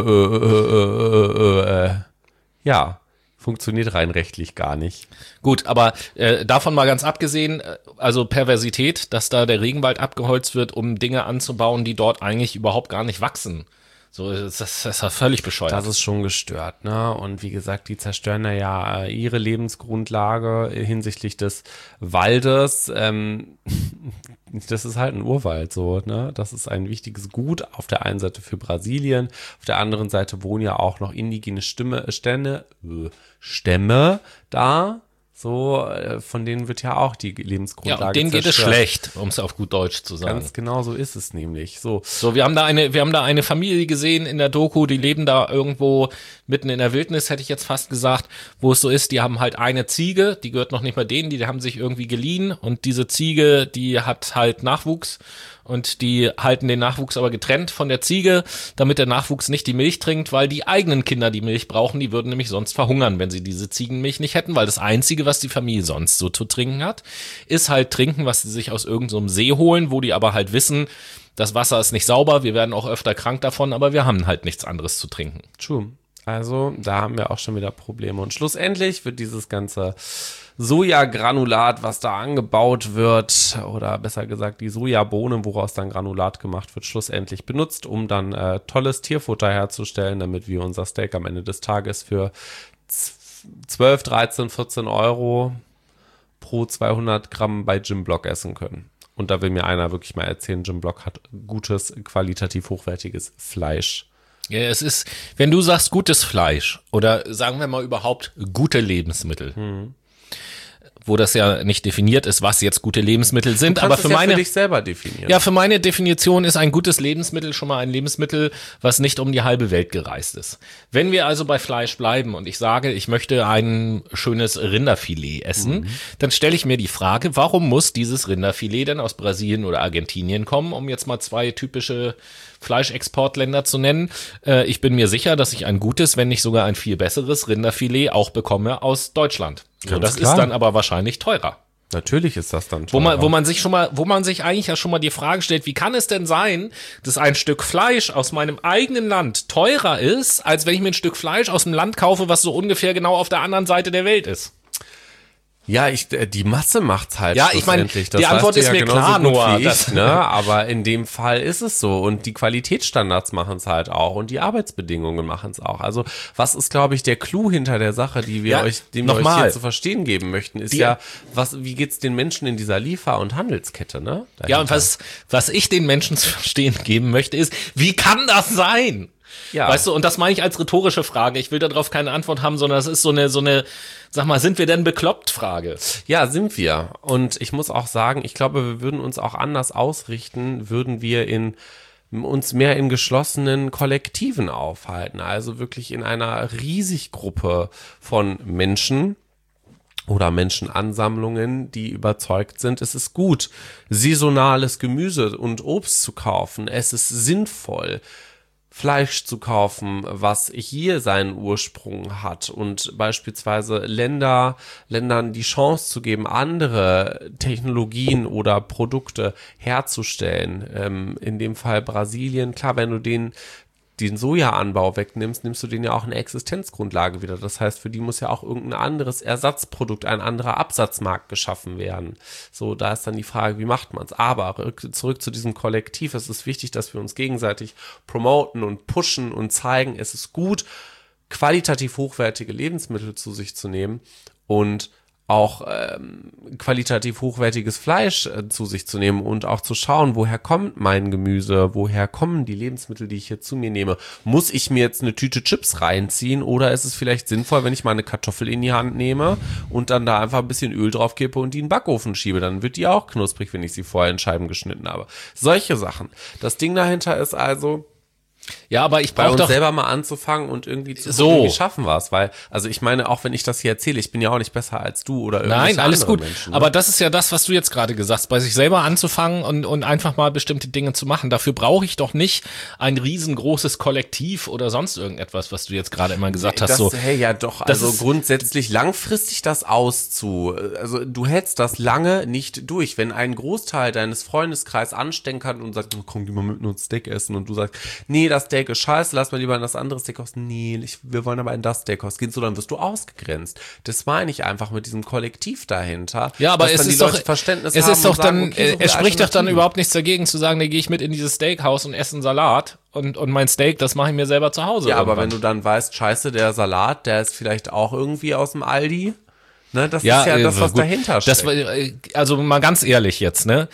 [SPEAKER 1] ja, funktioniert rein rechtlich gar nicht.
[SPEAKER 2] Gut, aber davon mal ganz abgesehen, also Perversität, dass da der Regenwald abgeholzt wird, um Dinge anzubauen, die dort eigentlich überhaupt gar nicht wachsen. So, das ist ja völlig bescheuert.
[SPEAKER 1] Das ist schon gestört, ne? Und wie gesagt, die zerstören ja ihre Lebensgrundlage hinsichtlich des Waldes. Das ist halt ein Urwald, so, ne? Das ist ein wichtiges Gut auf der einen Seite für Brasilien, auf der anderen Seite wohnen ja auch noch indigene Stämme da. So, von denen wird ja auch die Lebensgrundlage
[SPEAKER 2] ja, und denen geht es schlecht, um es auf gut Deutsch zu sagen.
[SPEAKER 1] Ganz genau so ist es nämlich. So,
[SPEAKER 2] wir haben da eine Familie gesehen in der Doku, die leben da irgendwo mitten in der Wildnis, hätte ich jetzt fast gesagt, wo es so ist, die haben halt eine Ziege, die gehört noch nicht mal denen, die haben sich irgendwie geliehen und diese Ziege, die hat halt Nachwuchs und die halten den Nachwuchs aber getrennt von der Ziege, damit der Nachwuchs nicht die Milch trinkt, weil die eigenen Kinder die Milch brauchen, die würden nämlich sonst verhungern, wenn sie diese Ziegenmilch nicht hätten, weil das Einzige, was die Familie sonst so zu trinken hat, ist halt Trinken, was sie sich aus irgendeinem See holen, wo die aber halt wissen, das Wasser ist nicht sauber, wir werden auch öfter krank davon, aber wir haben halt nichts anderes zu trinken.
[SPEAKER 1] True. Also, da haben wir auch schon wieder Probleme. Und schlussendlich wird dieses ganze Sojagranulat, was da angebaut wird, oder besser gesagt die Sojabohnen, woraus dann Granulat gemacht wird, schlussendlich benutzt, um dann tolles Tierfutter herzustellen, damit wir unser Steak am Ende des Tages für 12, 13, 14 Euro pro 200 Gramm bei Jim Block essen können. Und da will mir einer wirklich mal erzählen, Jim Block hat gutes, qualitativ hochwertiges Fleisch.
[SPEAKER 2] Ja, es ist, wenn du sagst gutes Fleisch oder sagen wir mal überhaupt gute Lebensmittel, wo das ja nicht definiert ist, was jetzt gute Lebensmittel sind, aber für meine
[SPEAKER 1] für dich selber definieren.
[SPEAKER 2] Ja, für meine Definition ist ein gutes Lebensmittel schon mal ein Lebensmittel, was nicht um die halbe Welt gereist ist. Wenn wir also bei Fleisch bleiben und ich sage, ich möchte ein schönes Rinderfilet essen, dann stelle ich mir die Frage, warum muss dieses Rinderfilet denn aus Brasilien oder Argentinien kommen, um jetzt mal 2 typische Fleischexportländer zu nennen. Ich bin mir sicher, dass ich ein gutes, wenn nicht sogar ein viel besseres Rinderfilet auch bekomme aus Deutschland. So, das ist dann aber wahrscheinlich teurer.
[SPEAKER 1] Natürlich ist das dann teurer.
[SPEAKER 2] Wo man sich eigentlich ja schon mal die Frage stellt, wie kann es denn sein, dass ein Stück Fleisch aus meinem eigenen Land teurer ist, als wenn ich mir ein Stück Fleisch aus dem Land kaufe, was so ungefähr genau auf der anderen Seite der Welt ist?
[SPEAKER 1] Ja, die Masse macht's halt.
[SPEAKER 2] Ja, ich meine, die Antwort ist mir klar, Noah.
[SPEAKER 1] Ne? Aber in dem Fall ist es so. Und die Qualitätsstandards machen's halt auch. Und die Arbeitsbedingungen machen's auch. Also, was ist, glaube ich, der Clou hinter der Sache, den wir euch hier zu verstehen geben möchten, ist wie geht's den Menschen in dieser Liefer- und Handelskette, ne? Dahinter.
[SPEAKER 2] Ja, und was ich den Menschen zu verstehen geben möchte, ist, wie kann das sein? Ja. Weißt du, und das meine ich als rhetorische Frage. Ich will darauf keine Antwort haben, sondern das ist so eine, sag mal, sind wir denn bekloppt Frage?
[SPEAKER 1] Ja, sind wir. Und ich muss auch sagen, ich glaube, wir würden uns auch anders ausrichten, würden wir in uns mehr in geschlossenen Kollektiven aufhalten, also wirklich in einer Riesigruppe von Menschen oder Menschenansammlungen, die überzeugt sind, es ist gut, saisonales Gemüse und Obst zu kaufen, es ist sinnvoll, Fleisch zu kaufen, was hier seinen Ursprung hat und beispielsweise Ländern die Chance zu geben, andere Technologien oder Produkte herzustellen. In dem Fall Brasilien, klar, wenn du den Sojaanbau wegnimmst, nimmst du denen ja auch eine Existenzgrundlage wieder. Das heißt, für die muss ja auch irgendein anderes Ersatzprodukt, ein anderer Absatzmarkt geschaffen werden. So, da ist dann die Frage, wie macht man es? Aber zurück zu diesem Kollektiv. Es ist wichtig, dass wir uns gegenseitig promoten und pushen und zeigen, es ist gut, qualitativ hochwertige Lebensmittel zu sich zu nehmen und auch qualitativ hochwertiges Fleisch zu sich zu nehmen und auch zu schauen, woher kommt mein Gemüse, woher kommen die Lebensmittel, die ich hier zu mir nehme. Muss ich mir jetzt eine Tüte Chips reinziehen oder ist es vielleicht sinnvoll, wenn ich mal eine Kartoffel in die Hand nehme und dann da einfach ein bisschen Öl drauf kippe und die in den Backofen schiebe, dann wird die auch knusprig, wenn ich sie vorher in Scheiben geschnitten habe. Solche Sachen. Das Ding dahinter ist also,
[SPEAKER 2] ja, aber ich
[SPEAKER 1] bei
[SPEAKER 2] brauche
[SPEAKER 1] uns
[SPEAKER 2] doch
[SPEAKER 1] selber mal anzufangen und irgendwie zu
[SPEAKER 2] so.
[SPEAKER 1] gucken, wie schaffen wir es, weil, also ich meine, auch wenn ich das hier erzähle, ich bin ja auch nicht besser als du oder irgendwelche
[SPEAKER 2] Nein, alles
[SPEAKER 1] andere
[SPEAKER 2] gut.
[SPEAKER 1] Menschen. Ne?
[SPEAKER 2] Aber das ist ja das, was du jetzt gerade gesagt hast, bei sich selber anzufangen und einfach mal bestimmte Dinge zu machen. Dafür brauche ich doch nicht ein riesengroßes Kollektiv oder sonst irgendetwas, was du jetzt gerade immer gesagt hast. So,
[SPEAKER 1] hey, ja doch,
[SPEAKER 2] das
[SPEAKER 1] also
[SPEAKER 2] ist
[SPEAKER 1] grundsätzlich langfristig das also du hältst das lange nicht durch. Wenn ein Großteil deines Freundeskreises ansteckert und sagt, komm, geh mal mit uns Steak essen und du sagst, nee, das Steak ist scheiße, lass mal lieber in das andere Steakhouse. Nee, wir wollen aber in das Steakhouse gehen. So, dann wirst du ausgegrenzt. Das meine ich einfach mit diesem Kollektiv dahinter.
[SPEAKER 2] ja, aber
[SPEAKER 1] dass
[SPEAKER 2] es
[SPEAKER 1] dann
[SPEAKER 2] ist
[SPEAKER 1] die Leute
[SPEAKER 2] doch,
[SPEAKER 1] Verständnis
[SPEAKER 2] es
[SPEAKER 1] haben
[SPEAKER 2] ist doch
[SPEAKER 1] und sagen,
[SPEAKER 2] dann,
[SPEAKER 1] okay, so viele
[SPEAKER 2] es spricht doch dann
[SPEAKER 1] Alternativen.
[SPEAKER 2] überhaupt nichts dagegen zu sagen, da gehe ich mit in dieses Steakhouse und esse einen Salat und mein Steak, das mache ich mir selber zu Hause.
[SPEAKER 1] Ja, aber wenn
[SPEAKER 2] irgendwann.
[SPEAKER 1] du dann weißt, scheiße, der Salat, der ist vielleicht auch irgendwie aus dem Aldi. Ne, das
[SPEAKER 2] Ja,
[SPEAKER 1] ist ja das, was
[SPEAKER 2] gut.
[SPEAKER 1] dahinter steckt.
[SPEAKER 2] Das war, also mal ganz ehrlich jetzt, ne?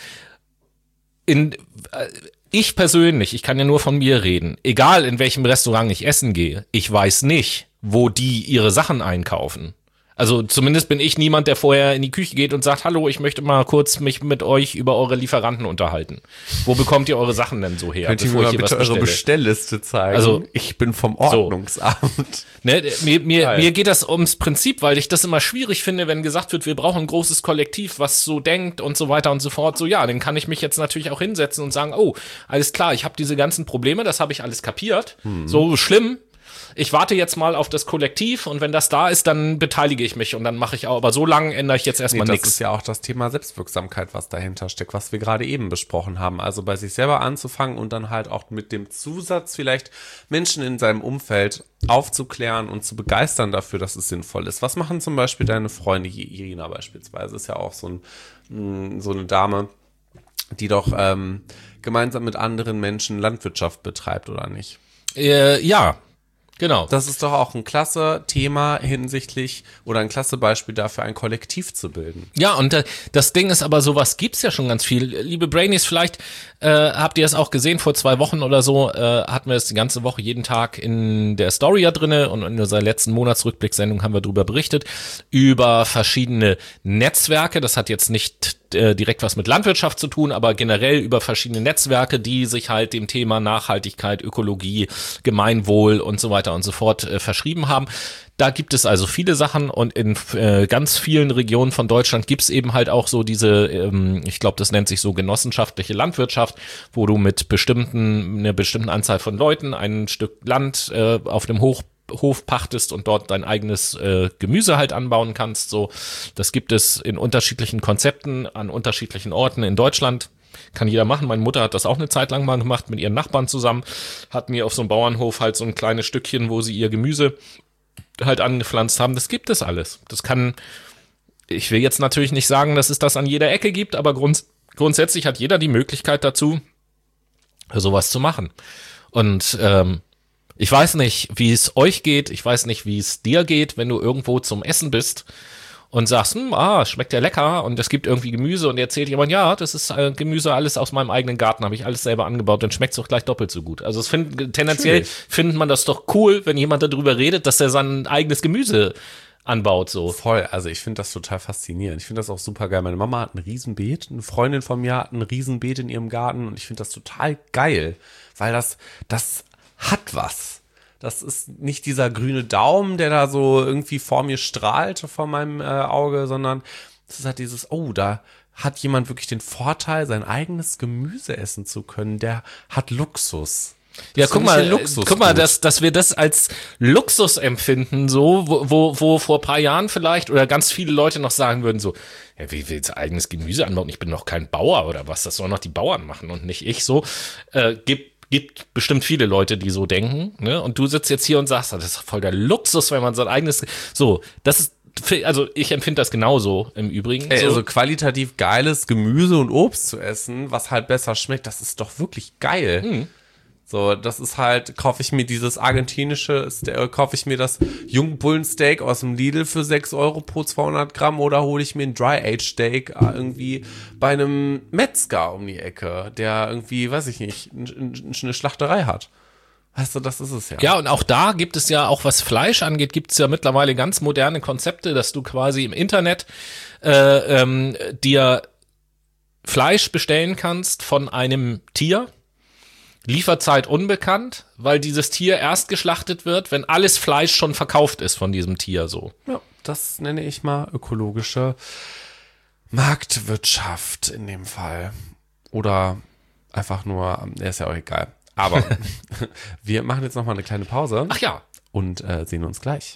[SPEAKER 2] Ich persönlich, ich kann ja nur von mir reden, egal in welchem Restaurant ich essen gehe, ich weiß nicht, wo die ihre Sachen einkaufen. Also zumindest bin ich niemand, der vorher in die Küche geht und sagt, hallo, ich möchte mal kurz mich mit euch über eure Lieferanten unterhalten. Wo bekommt ihr eure Sachen denn so her?
[SPEAKER 1] Könnt ihr mir mal bitte eure Bestellliste zeigen?
[SPEAKER 2] Also,
[SPEAKER 1] ich bin vom Ordnungsamt.
[SPEAKER 2] Ne, mir geht das ums Prinzip, weil ich das immer schwierig finde, wenn gesagt wird, wir brauchen ein großes Kollektiv, was so denkt und so weiter und so fort. So, ja, dann kann ich mich jetzt natürlich auch hinsetzen und sagen, oh, alles klar, ich habe diese ganzen Probleme, das habe ich alles kapiert. So schlimm. Ich warte jetzt mal auf das Kollektiv und wenn das da ist, dann beteilige ich mich und dann mache ich auch, aber so lange ändere ich jetzt erstmal
[SPEAKER 1] Das
[SPEAKER 2] nichts.
[SPEAKER 1] ist ja auch das Thema Selbstwirksamkeit, was dahinter steckt, was wir gerade eben besprochen haben. Also bei sich selber anzufangen und dann halt auch mit dem Zusatz vielleicht Menschen in seinem Umfeld aufzuklären und zu begeistern dafür, dass es sinnvoll ist. Was machen zum Beispiel deine Freunde, Irina beispielsweise, ist ja auch so eine Dame, die doch gemeinsam mit anderen Menschen Landwirtschaft betreibt, oder nicht?
[SPEAKER 2] Ja, genau.
[SPEAKER 1] Das ist doch auch ein klasse Thema hinsichtlich oder ein klasse Beispiel dafür, ein Kollektiv zu bilden.
[SPEAKER 2] Ja, und das Ding ist aber, sowas gibt's ja schon ganz viel. Liebe Brainies, vielleicht habt ihr es auch gesehen, vor 2 Wochen oder so hatten wir es die ganze Woche jeden Tag in der Story ja drinne und in unserer letzten Monatsrückblicksendung haben wir darüber berichtet, über verschiedene Netzwerke. Das hat jetzt nicht direkt was mit Landwirtschaft zu tun, aber generell über verschiedene Netzwerke, die sich halt dem Thema Nachhaltigkeit, Ökologie, Gemeinwohl und so weiter und so fort verschrieben haben. Da gibt es also viele Sachen und in ganz vielen Regionen von Deutschland gibt es eben halt auch so diese, ich glaube, das nennt sich so genossenschaftliche Landwirtschaft, wo du mit einer bestimmten Anzahl von Leuten ein Stück Land auf dem Hof pachtest und dort dein eigenes Gemüse halt anbauen kannst. So, das gibt es in unterschiedlichen Konzepten an unterschiedlichen Orten in Deutschland. Kann jeder machen. Meine Mutter hat das auch eine Zeit lang mal gemacht mit ihren Nachbarn zusammen. Hat mir auf so einem Bauernhof halt so ein kleines Stückchen, wo sie ihr Gemüse halt angepflanzt haben. Das gibt es alles. Ich will jetzt natürlich nicht sagen, dass es das an jeder Ecke gibt, aber grundsätzlich hat jeder die Möglichkeit dazu, sowas zu machen. Und ich weiß nicht, wie es euch geht. Ich weiß nicht, wie es dir geht, wenn du irgendwo zum Essen bist und sagst, schmeckt ja lecker und es gibt irgendwie Gemüse und erzählt jemand, ja, das ist Gemüse alles aus meinem eigenen Garten, habe ich alles selber angebaut, dann schmeckt es doch gleich doppelt so gut. Also tendenziell findet man das doch cool, wenn jemand darüber redet, dass er sein eigenes Gemüse anbaut, so.
[SPEAKER 1] Voll, also ich finde das total faszinierend. Ich finde das auch super geil. Meine Mama hat ein Riesenbeet, eine Freundin von mir hat ein Riesenbeet in ihrem Garten und ich finde das total geil, weil das hat was. Das ist nicht dieser grüne Daumen, der da so irgendwie vor mir strahlt, vor meinem Auge, sondern es ist halt dieses, oh, da hat jemand wirklich den Vorteil, sein eigenes Gemüse essen zu können. Der hat Luxus.
[SPEAKER 2] Ja, guck mal, dass wir das als Luxus empfinden, so, wo vor ein paar Jahren vielleicht oder ganz viele Leute noch sagen würden, so, ja, wie willst du eigenes Gemüse anbauen? Ich bin doch kein Bauer oder was, das sollen noch die Bauern machen und nicht ich, so. Gibt bestimmt viele Leute, die so denken, ne? Und du sitzt jetzt hier und sagst, das ist voll der Luxus, wenn man sein eigenes, so, das ist, also ich empfinde das genauso im Übrigen. So.
[SPEAKER 1] Also qualitativ geiles Gemüse und Obst zu essen, was halt besser schmeckt, das ist doch wirklich geil. So, das ist halt, kaufe ich mir dieses kaufe ich mir das Jungbullensteak aus dem Lidl für 6 Euro pro 200 Gramm oder hole ich mir ein Dry-Aged-Steak irgendwie bei einem Metzger um die Ecke, der irgendwie, weiß ich nicht, eine Schlachterei hat. Weißt du, das ist es ja.
[SPEAKER 2] Ja, und auch da gibt es ja, auch was Fleisch angeht, gibt es ja mittlerweile ganz moderne Konzepte, dass du quasi im Internet dir Fleisch bestellen kannst von einem Tier. Lieferzeit unbekannt, weil dieses Tier erst geschlachtet wird, wenn alles Fleisch schon verkauft ist von diesem Tier, so.
[SPEAKER 1] Ja, das nenne ich mal ökologische Marktwirtschaft in dem Fall. Oder einfach nur, ist ja auch egal. Aber wir machen jetzt nochmal eine kleine Pause.
[SPEAKER 2] Ach ja.
[SPEAKER 1] Und sehen uns gleich.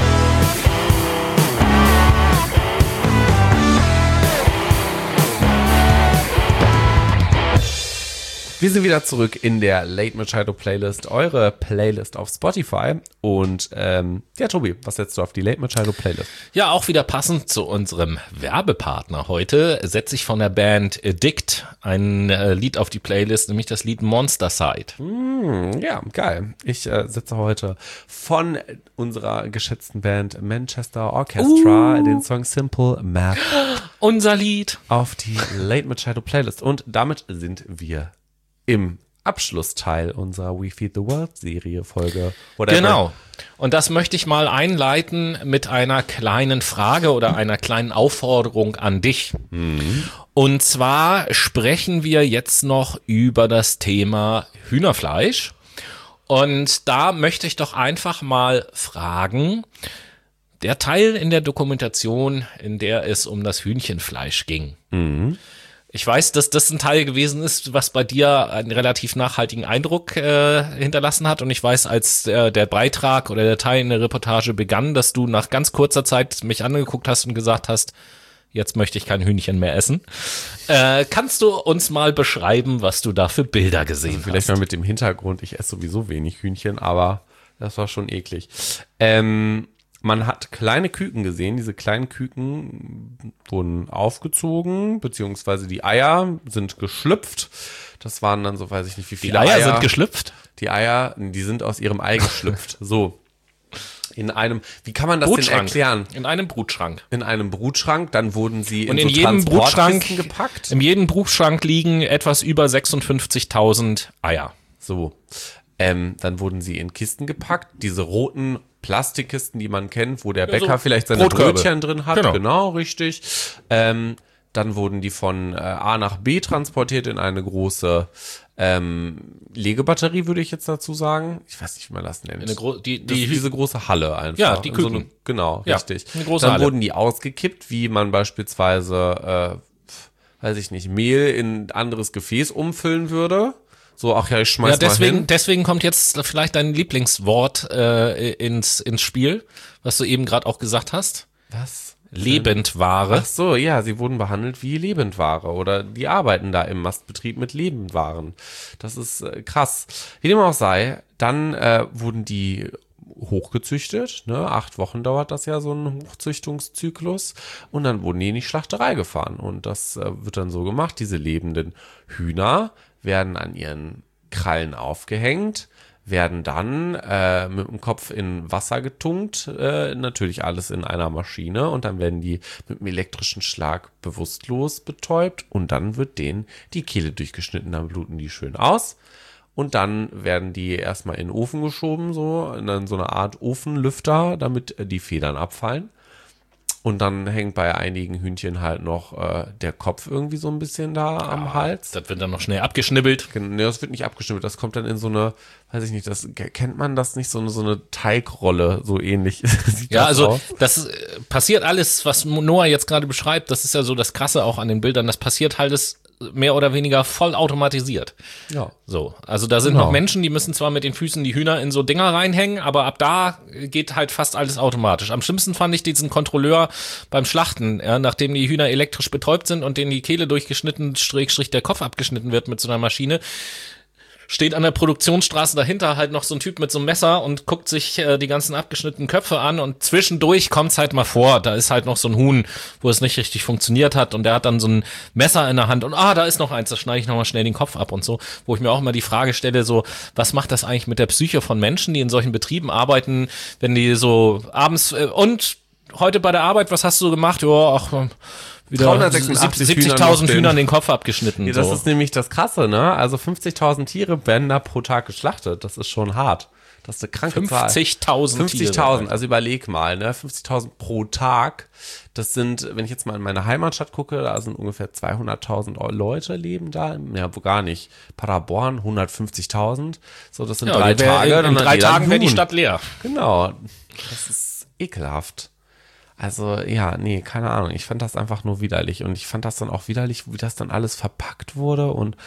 [SPEAKER 1] Wir sind wieder zurück in der Late Machado Playlist, eure Playlist auf Spotify. Und ja, Tobi, was setzt du auf die Late Machado Playlist?
[SPEAKER 2] Ja, auch wieder passend zu unserem Werbepartner heute setze ich von der Band Addict ein Lied auf die Playlist, nämlich das Lied Monster Side.
[SPEAKER 1] Ja, geil. Ich setze heute von unserer geschätzten Band Manchester Orchestra den Song Simple Math
[SPEAKER 2] Unser Lied
[SPEAKER 1] auf die Late Machado Playlist. Und damit sind wir im Abschlussteil unserer We Feed the World Serie Folge. Whatever.
[SPEAKER 2] Genau. Und das möchte ich mal einleiten mit einer kleinen Frage oder einer kleinen Aufforderung an dich. Und zwar sprechen wir jetzt noch über das Thema Hühnerfleisch. Und da möchte ich doch einfach mal fragen, der Teil in der Dokumentation, in der es um das Hühnchenfleisch ging. Ich weiß, dass das ein Teil gewesen ist, was bei dir einen relativ nachhaltigen Eindruck hinterlassen hat. Und ich weiß, als der Beitrag oder der Teil in der Reportage begann, dass du nach ganz kurzer Zeit mich angeguckt hast und gesagt hast, jetzt möchte ich kein Hühnchen mehr essen. Kannst du uns mal beschreiben, was du da für Bilder gesehen hast?
[SPEAKER 1] Vielleicht mal mit dem Hintergrund, ich esse sowieso wenig Hühnchen, aber das war schon eklig. Man hat kleine Küken gesehen. Diese kleinen Küken wurden aufgezogen, beziehungsweise die Eier sind geschlüpft. Das waren dann so, weiß ich nicht, wie viele
[SPEAKER 2] Eier sind geschlüpft?
[SPEAKER 1] Die Eier, die sind aus ihrem Ei geschlüpft. So. In einem, wie kann man das denn erklären?
[SPEAKER 2] In einem Brutschrank.
[SPEAKER 1] In einem Brutschrank, dann wurden sie
[SPEAKER 2] in
[SPEAKER 1] so
[SPEAKER 2] jedem Brutschrank
[SPEAKER 1] gepackt.
[SPEAKER 2] In jedem Brutschrank liegen etwas über 56.000 Eier.
[SPEAKER 1] So. Dann wurden sie in Kisten gepackt. Diese roten Plastikkisten, die man kennt, wo der Bäcker vielleicht seine
[SPEAKER 2] Brotkörbe.
[SPEAKER 1] Brötchen drin hat. Genau, richtig. Dann wurden die von A nach B transportiert in eine große Legebatterie, würde ich jetzt dazu sagen. Ich weiß nicht, wie man das nennt. Diese große Halle einfach.
[SPEAKER 2] Ja, die Küken.
[SPEAKER 1] So genau,
[SPEAKER 2] ja,
[SPEAKER 1] richtig.
[SPEAKER 2] Eine große
[SPEAKER 1] Dann
[SPEAKER 2] Halle.
[SPEAKER 1] wurden die ausgekippt, wie man beispielsweise, weiß ich nicht, Mehl in ein anderes Gefäß umfüllen würde. So, ach ja, ich schmeiß mal hin.
[SPEAKER 2] Deswegen kommt jetzt vielleicht dein Lieblingswort ins Spiel, was du eben gerade auch gesagt hast.
[SPEAKER 1] Was?
[SPEAKER 2] Lebendware.
[SPEAKER 1] Ach so, ja, sie wurden behandelt wie Lebendware oder die arbeiten da im Mastbetrieb mit Lebendwaren. Das ist krass. Wie dem auch sei, dann wurden die hochgezüchtet, ne? 8 Wochen dauert das ja, so ein Hochzüchtungszyklus. Und dann wurden die in die Schlachterei gefahren. Und das wird dann so gemacht, diese lebenden Hühner werden an ihren Krallen aufgehängt, werden dann mit dem Kopf in Wasser getunkt, natürlich alles in einer Maschine, und dann werden die mit einem elektrischen Schlag bewusstlos betäubt und dann wird denen die Kehle durchgeschnitten, dann bluten die schön aus und dann werden die erstmal in den Ofen geschoben, so in so eine Art Ofenlüfter, damit die Federn abfallen. Und dann hängt bei einigen Hühnchen halt noch der Kopf irgendwie so ein bisschen da am Hals.
[SPEAKER 2] Das wird dann noch schnell abgeschnibbelt.
[SPEAKER 1] Nee, das wird nicht abgeschnippelt, das kommt dann in so eine, weiß ich nicht, das kennt man das nicht, so eine Teigrolle, so ähnlich. Sieht
[SPEAKER 2] Ja,
[SPEAKER 1] das
[SPEAKER 2] also
[SPEAKER 1] aus?
[SPEAKER 2] das passiert alles, was Noah jetzt gerade beschreibt, das ist ja so das Krasse auch an den Bildern, das passiert halt mehr oder weniger voll automatisiert.
[SPEAKER 1] Ja.
[SPEAKER 2] So, also da sind
[SPEAKER 1] Genau.
[SPEAKER 2] noch Menschen, die müssen zwar mit den Füßen die Hühner in so Dinger reinhängen, aber ab da geht halt fast alles automatisch. Am schlimmsten fand ich diesen Kontrolleur beim Schlachten, ja, nachdem die Hühner elektrisch betäubt sind und denen die Kehle durchgeschnitten, Schrägstrich der Kopf abgeschnitten wird mit so einer Maschine, steht an der Produktionsstraße dahinter halt noch so ein Typ mit so einem Messer und guckt sich die ganzen abgeschnittenen Köpfe an und zwischendurch kommt's halt mal vor, da ist halt noch so ein Huhn, wo es nicht richtig funktioniert hat und der hat dann so ein Messer in der Hand und da ist noch eins, da schneide ich nochmal schnell den Kopf ab und so, wo ich mir auch immer die Frage stelle, so, was macht das eigentlich mit der Psyche von Menschen, die in solchen Betrieben arbeiten, wenn die so abends und heute bei der Arbeit, was hast du gemacht? Ja, ach, wieder
[SPEAKER 1] 386
[SPEAKER 2] 70.000 Hühnern den Kopf abgeschnitten.
[SPEAKER 1] Ja, das
[SPEAKER 2] so.
[SPEAKER 1] ist nämlich das Krasse, ne? Also 50.000 Tiere werden da pro Tag geschlachtet. Das ist schon hart. Das ist eine kranke Zahl.
[SPEAKER 2] 50.000 Tiere.
[SPEAKER 1] 50.000, also überleg mal, ne? 50.000 pro Tag. Das sind, wenn ich jetzt mal in meine Heimatstadt gucke, da sind ungefähr 200.000 Leute leben da. Ja, wo gar nicht. Paderborn 150.000. So, das sind 3 Tage.
[SPEAKER 2] In 3 Tagen wäre die
[SPEAKER 1] Huhn.
[SPEAKER 2] Stadt leer.
[SPEAKER 1] Genau. Das ist ekelhaft. Also, ja, nee, keine Ahnung. Ich fand das einfach nur widerlich. Und ich fand das dann auch widerlich, wie das dann alles verpackt wurde. Und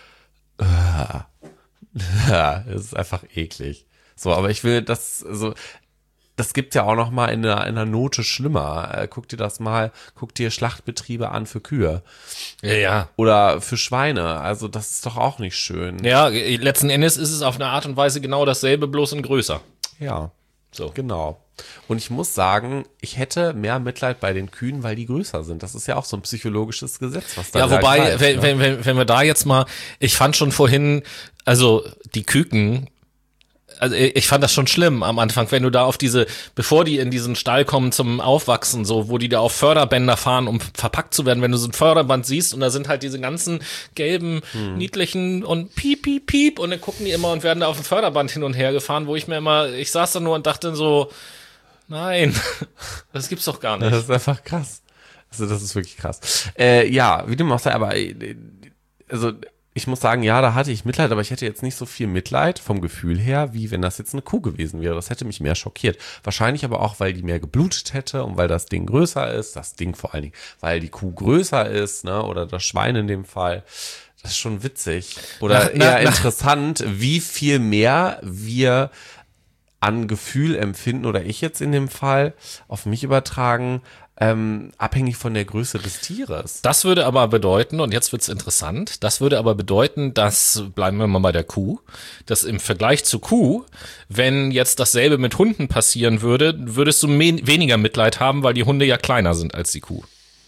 [SPEAKER 1] es ist einfach eklig. So, aber ich will das, also, das gibt's ja auch noch mal in einer Note schlimmer. Guck dir Schlachtbetriebe an für Kühe.
[SPEAKER 2] Ja.
[SPEAKER 1] Oder für Schweine. Also, das ist doch auch nicht schön.
[SPEAKER 2] Ja, letzten Endes ist es auf eine Art und Weise genau dasselbe, bloß in größer.
[SPEAKER 1] Ja.
[SPEAKER 2] So.
[SPEAKER 1] Genau. Und ich muss sagen, ich hätte mehr Mitleid bei den Kühen, weil die größer sind. Das ist ja auch so ein psychologisches Gesetz, was da
[SPEAKER 2] Ja, wobei,
[SPEAKER 1] greift,
[SPEAKER 2] wenn wir da jetzt mal, ich fand schon vorhin, also die Küken, also ich fand das schon schlimm am Anfang, wenn du da auf bevor die in diesen Stall kommen zum Aufwachsen, so, wo die da auf Förderbänder fahren, um verpackt zu werden, wenn du so ein Förderband siehst und da sind halt diese ganzen gelben, niedlichen und piep, piep, piep und dann gucken die immer und werden da auf dem Förderband hin und her gefahren, wo ich saß da nur und dachte so, nein, das gibt's doch gar nicht.
[SPEAKER 1] Das ist einfach krass. Also das ist wirklich krass. Ja, wie du machst, aber also ich muss sagen, ja, da hatte ich Mitleid, aber ich hätte jetzt nicht so viel Mitleid vom Gefühl her, wie wenn das jetzt eine Kuh gewesen wäre. Das hätte mich mehr schockiert. Wahrscheinlich aber auch, weil die mehr geblutet hätte und weil das Ding größer ist. Das Ding vor allen Dingen, weil die Kuh größer ist, ne, oder das Schwein in dem Fall. Das ist schon witzig. Oder interessant, wie viel mehr wir an Gefühl empfinden, oder ich jetzt in dem Fall, auf mich übertragen, abhängig von der Größe des Tieres.
[SPEAKER 2] Das würde aber bedeuten, und jetzt wird's interessant, das würde aber bedeuten, dass, bleiben wir mal bei der Kuh, dass im Vergleich zu Kuh, wenn jetzt dasselbe mit Hunden passieren würde, würdest du weniger Mitleid haben, weil die Hunde ja kleiner sind als die Kuh.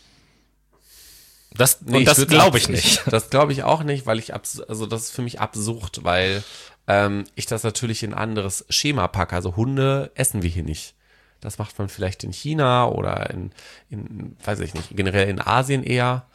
[SPEAKER 2] Das glaube ich nicht.
[SPEAKER 1] Das glaube ich auch nicht, weil also das ist für mich absurd, weil ich das natürlich in ein anderes Schema packe. Also Hunde essen wir hier nicht. Das macht man vielleicht in China oder in weiß ich nicht, generell in Asien eher.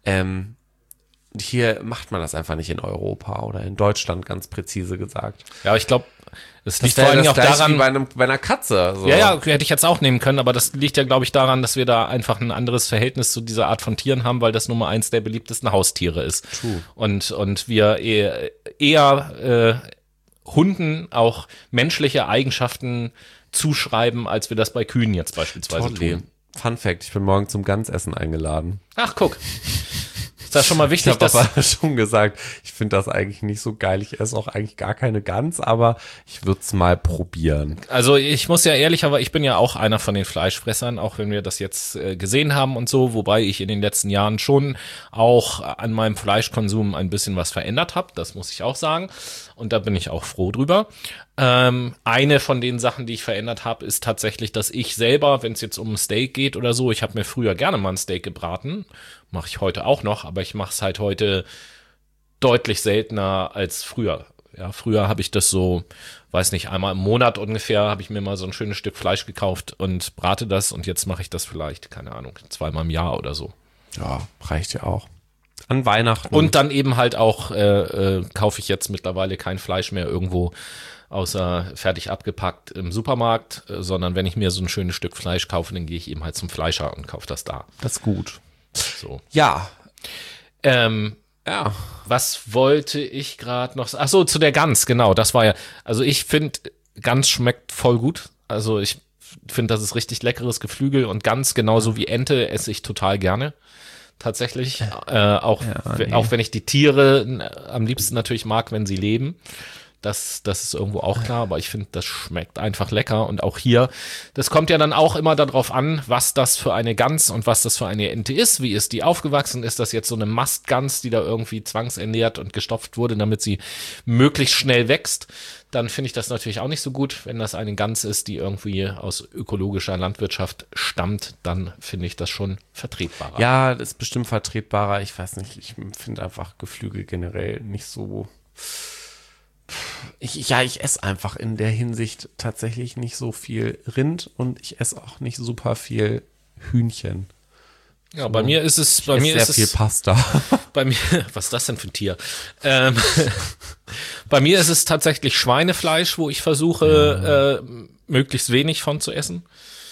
[SPEAKER 1] Hier macht man das einfach nicht in Europa oder in Deutschland, ganz präzise gesagt.
[SPEAKER 2] Ja, ich glaube, es liegt
[SPEAKER 1] Das
[SPEAKER 2] vor allen Dingen auch
[SPEAKER 1] gleiche
[SPEAKER 2] daran,
[SPEAKER 1] wie bei einer Katze. So.
[SPEAKER 2] ja, hätte ich jetzt auch nehmen können, aber das liegt ja, glaube ich, daran, dass wir da einfach ein anderes Verhältnis zu dieser Art von Tieren haben, weil das Nummer 1 der beliebtesten Haustiere ist.
[SPEAKER 1] True.
[SPEAKER 2] Und wir eher Hunden auch menschliche Eigenschaften zuschreiben, als wir das bei Kühen jetzt beispielsweise tun.
[SPEAKER 1] Fun Fact, ich bin morgen zum Gansessen eingeladen.
[SPEAKER 2] Ach, guck. Ist das schon mal wichtig,
[SPEAKER 1] Ich habe aber schon gesagt, ich finde das eigentlich nicht so geil. Ich esse auch eigentlich gar keine Gans, aber ich würde es mal probieren.
[SPEAKER 2] Also ich muss ja ehrlich, aber ich bin ja auch einer von den Fleischfressern, auch wenn wir das jetzt gesehen haben und so, wobei ich in den letzten Jahren schon auch an meinem Fleischkonsum ein bisschen was verändert habe, das muss ich auch sagen. Und da bin ich auch froh drüber. Eine von den Sachen, die ich verändert habe, ist tatsächlich, dass ich selber, wenn es jetzt um ein Steak geht oder so, ich habe mir früher gerne mal ein Steak gebraten, mache ich heute auch noch, aber ich mache es halt heute deutlich seltener als früher. Ja, früher habe ich das so, weiß nicht, einmal im Monat ungefähr, habe ich mir mal so ein schönes Stück Fleisch gekauft und brate das und jetzt mache ich das vielleicht, keine Ahnung, 2-mal im Jahr oder so.
[SPEAKER 1] Ja, reicht ja auch. An Weihnachten.
[SPEAKER 2] Und dann eben halt auch kaufe ich jetzt mittlerweile kein Fleisch mehr irgendwo außer fertig abgepackt im Supermarkt, sondern wenn ich mir so ein schönes Stück Fleisch kaufe, dann gehe ich eben halt zum Fleischer und kaufe das da.
[SPEAKER 1] Das ist gut.
[SPEAKER 2] So.
[SPEAKER 1] Ja.
[SPEAKER 2] Was wollte ich gerade noch? Ach so, zu der Gans, genau, das war ja, also ich finde, Gans schmeckt voll gut. Also ich finde, das ist richtig leckeres Geflügel und Gans genauso wie Ente esse ich total gerne. Tatsächlich, auch wenn ich die Tiere am liebsten natürlich mag, wenn sie leben. Das ist irgendwo auch klar, aber ich finde, das schmeckt einfach lecker. Und auch hier, das kommt ja dann auch immer darauf an, was das für eine Gans und was das für eine Ente ist. Wie ist die aufgewachsen? Ist das jetzt so eine Mastgans, die da irgendwie zwangsernährt und gestopft wurde, damit sie möglichst schnell wächst? Dann finde ich das natürlich auch nicht so gut. Wenn das eine Gans ist, die irgendwie aus ökologischer Landwirtschaft stammt, dann finde ich das schon vertretbarer.
[SPEAKER 1] Ja, das ist bestimmt vertretbarer. Ich weiß nicht, ich finde einfach Geflügel generell nicht so. Ich esse einfach in der Hinsicht tatsächlich nicht so viel Rind und ich esse auch nicht super viel Hühnchen.
[SPEAKER 2] Ja, bei mir ist es,
[SPEAKER 1] viel Pasta.
[SPEAKER 2] Bei mir, was ist das denn für ein Tier? Bei mir ist es tatsächlich Schweinefleisch, wo ich versuche, möglichst wenig von zu essen.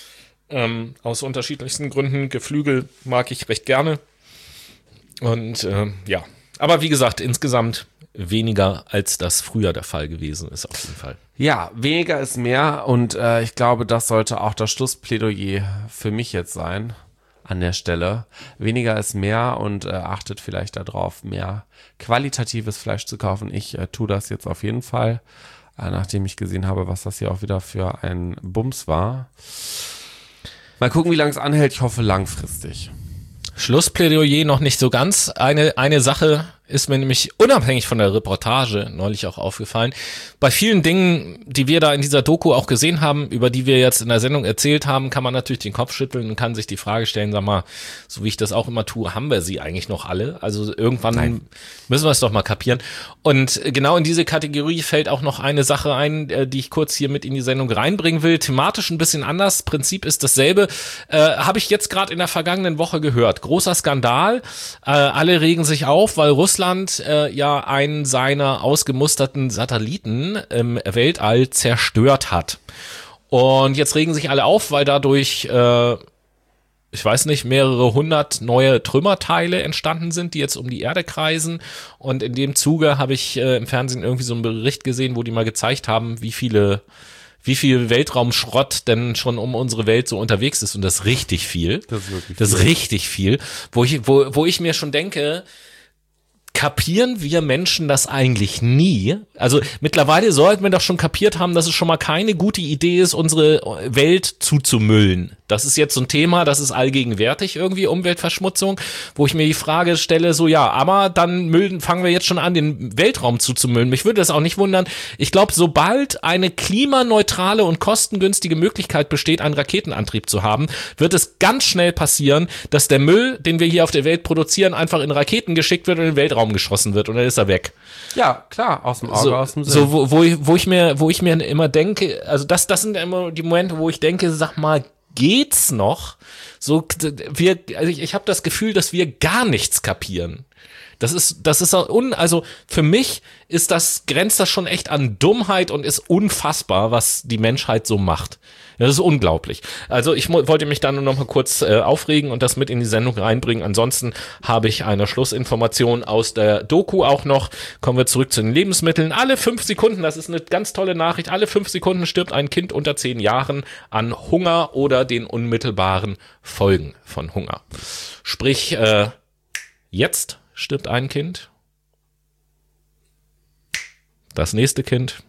[SPEAKER 2] Aus unterschiedlichsten Gründen. Geflügel mag ich recht gerne. Und ja, aber wie gesagt, insgesamt weniger, als das früher der Fall gewesen ist, auf jeden Fall.
[SPEAKER 1] Ja, weniger ist mehr und ich glaube, das sollte auch das Schlussplädoyer für mich jetzt sein. An der Stelle. Weniger ist mehr und achtet vielleicht darauf, mehr qualitatives Fleisch zu kaufen. Ich tue das jetzt auf jeden Fall, nachdem ich gesehen habe, was das hier auch wieder für ein Bums war. Mal gucken, wie lange es anhält. Ich hoffe langfristig.
[SPEAKER 2] Schlussplädoyer noch nicht so ganz. Eine Sache ist mir nämlich unabhängig von der Reportage neulich auch aufgefallen. Bei vielen Dingen, die wir da in dieser Doku auch gesehen haben, über die wir jetzt in der Sendung erzählt haben, kann man natürlich den Kopf schütteln und kann sich die Frage stellen, sag mal, so wie ich das auch immer tue, haben wir sie eigentlich noch alle? Also irgendwann müssen wir es doch mal kapieren. Und genau in diese Kategorie fällt auch noch eine Sache ein, die ich kurz hier mit in die Sendung reinbringen will. Thematisch ein bisschen anders, Prinzip ist dasselbe. Habe ich jetzt gerade in der vergangenen Woche gehört. Großer Skandal. Alle regen sich auf, weil Russland ja einen seiner ausgemusterten Satelliten im Weltall zerstört hat. Und jetzt regen sich alle auf, weil dadurch, ich weiß nicht, mehrere hundert neue Trümmerteile entstanden sind, die jetzt um die Erde kreisen. Und in dem Zuge habe ich im Fernsehen irgendwie so einen Bericht gesehen, wo die mal gezeigt haben, wie viel Weltraumschrott denn schon um unsere Welt so unterwegs ist. Und das ist richtig viel. Das ist richtig viel. Wo ich mir schon denke, kapieren wir Menschen das eigentlich nie? Also mittlerweile sollten wir doch schon kapiert haben, dass es schon mal keine gute Idee ist, unsere Welt zuzumüllen. Das ist jetzt so ein Thema, das ist allgegenwärtig irgendwie, Umweltverschmutzung, wo ich mir die Frage stelle, so ja, aber dann fangen wir jetzt schon an, den Weltraum zuzumüllen. Mich würde das auch nicht wundern. Ich glaube, sobald eine klimaneutrale und kostengünstige Möglichkeit besteht, einen Raketenantrieb zu haben, wird es ganz schnell passieren, dass der Müll, den wir hier auf der Welt produzieren, einfach in Raketen geschickt wird und in den Weltraum geschossen wird und dann ist er weg.
[SPEAKER 1] Ja, klar, aus dem Auge,
[SPEAKER 2] so,
[SPEAKER 1] aus dem Sinn.
[SPEAKER 2] So, wo ich mir immer denke, also das sind immer die Momente, wo ich denke, sag mal, geht's noch? So, ich habe das Gefühl, dass wir gar nichts kapieren. Das ist also für mich grenzt das schon echt an Dummheit und ist unfassbar, was die Menschheit so macht. Das ist unglaublich. Also ich wollte mich da nur noch mal kurz aufregen und das mit in die Sendung reinbringen. Ansonsten habe ich eine Schlussinformation aus der Doku auch noch. Kommen wir zurück zu den Lebensmitteln. Alle 5 Sekunden, das ist eine ganz tolle Nachricht, alle 5 Sekunden stirbt ein Kind unter 10 Jahren an Hunger oder den unmittelbaren Folgen von Hunger. Sprich, jetzt stirbt ein Kind, das nächste Kind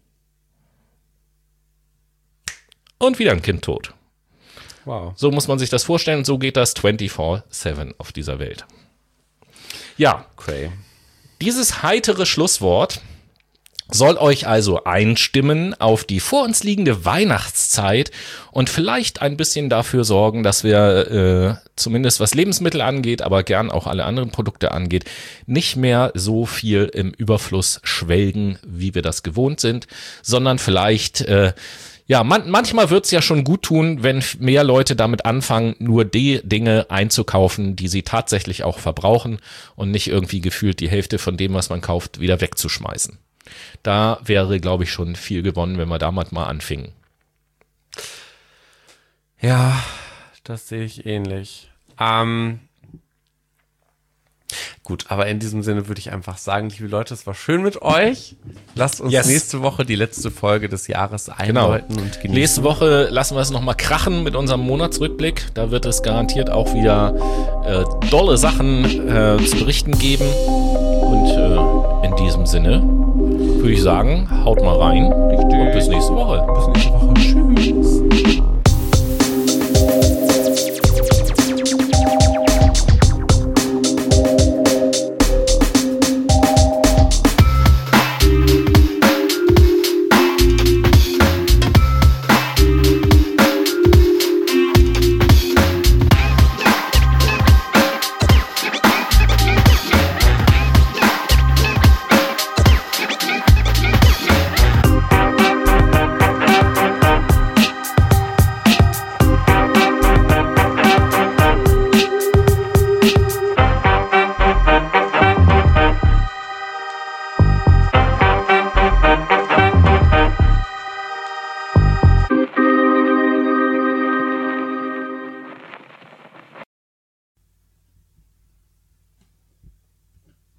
[SPEAKER 2] und wieder ein Kind tot.
[SPEAKER 1] Wow.
[SPEAKER 2] So muss man sich das vorstellen und so geht das 24/7 auf dieser Welt. Ja,
[SPEAKER 1] Okay.
[SPEAKER 2] dieses heitere Schlusswort soll euch also einstimmen auf die vor uns liegende Weihnachtszeit und vielleicht ein bisschen dafür sorgen, dass wir zumindest was Lebensmittel angeht, aber gern auch alle anderen Produkte angeht, nicht mehr so viel im Überfluss schwelgen, wie wir das gewohnt sind, sondern vielleicht Ja, manchmal wird's ja schon gut tun, wenn mehr Leute damit anfangen, nur die Dinge einzukaufen, die sie tatsächlich auch verbrauchen und nicht irgendwie gefühlt die Hälfte von dem, was man kauft, wieder wegzuschmeißen. Da wäre, glaube ich, schon viel gewonnen, wenn wir damit mal anfingen.
[SPEAKER 1] Ja, das sehe ich ähnlich. Gut, aber in diesem Sinne würde ich einfach sagen, liebe Leute, es war schön mit euch. Lasst uns nächste Woche die letzte Folge des Jahres einläuten und genießen.
[SPEAKER 2] Nächste Woche lassen wir es nochmal krachen mit unserem Monatsrückblick. Da wird es garantiert auch wieder dolle Sachen zu berichten geben. Und in diesem Sinne würde ich sagen, haut mal rein und bis nächste Woche.
[SPEAKER 1] Bis nächste Woche.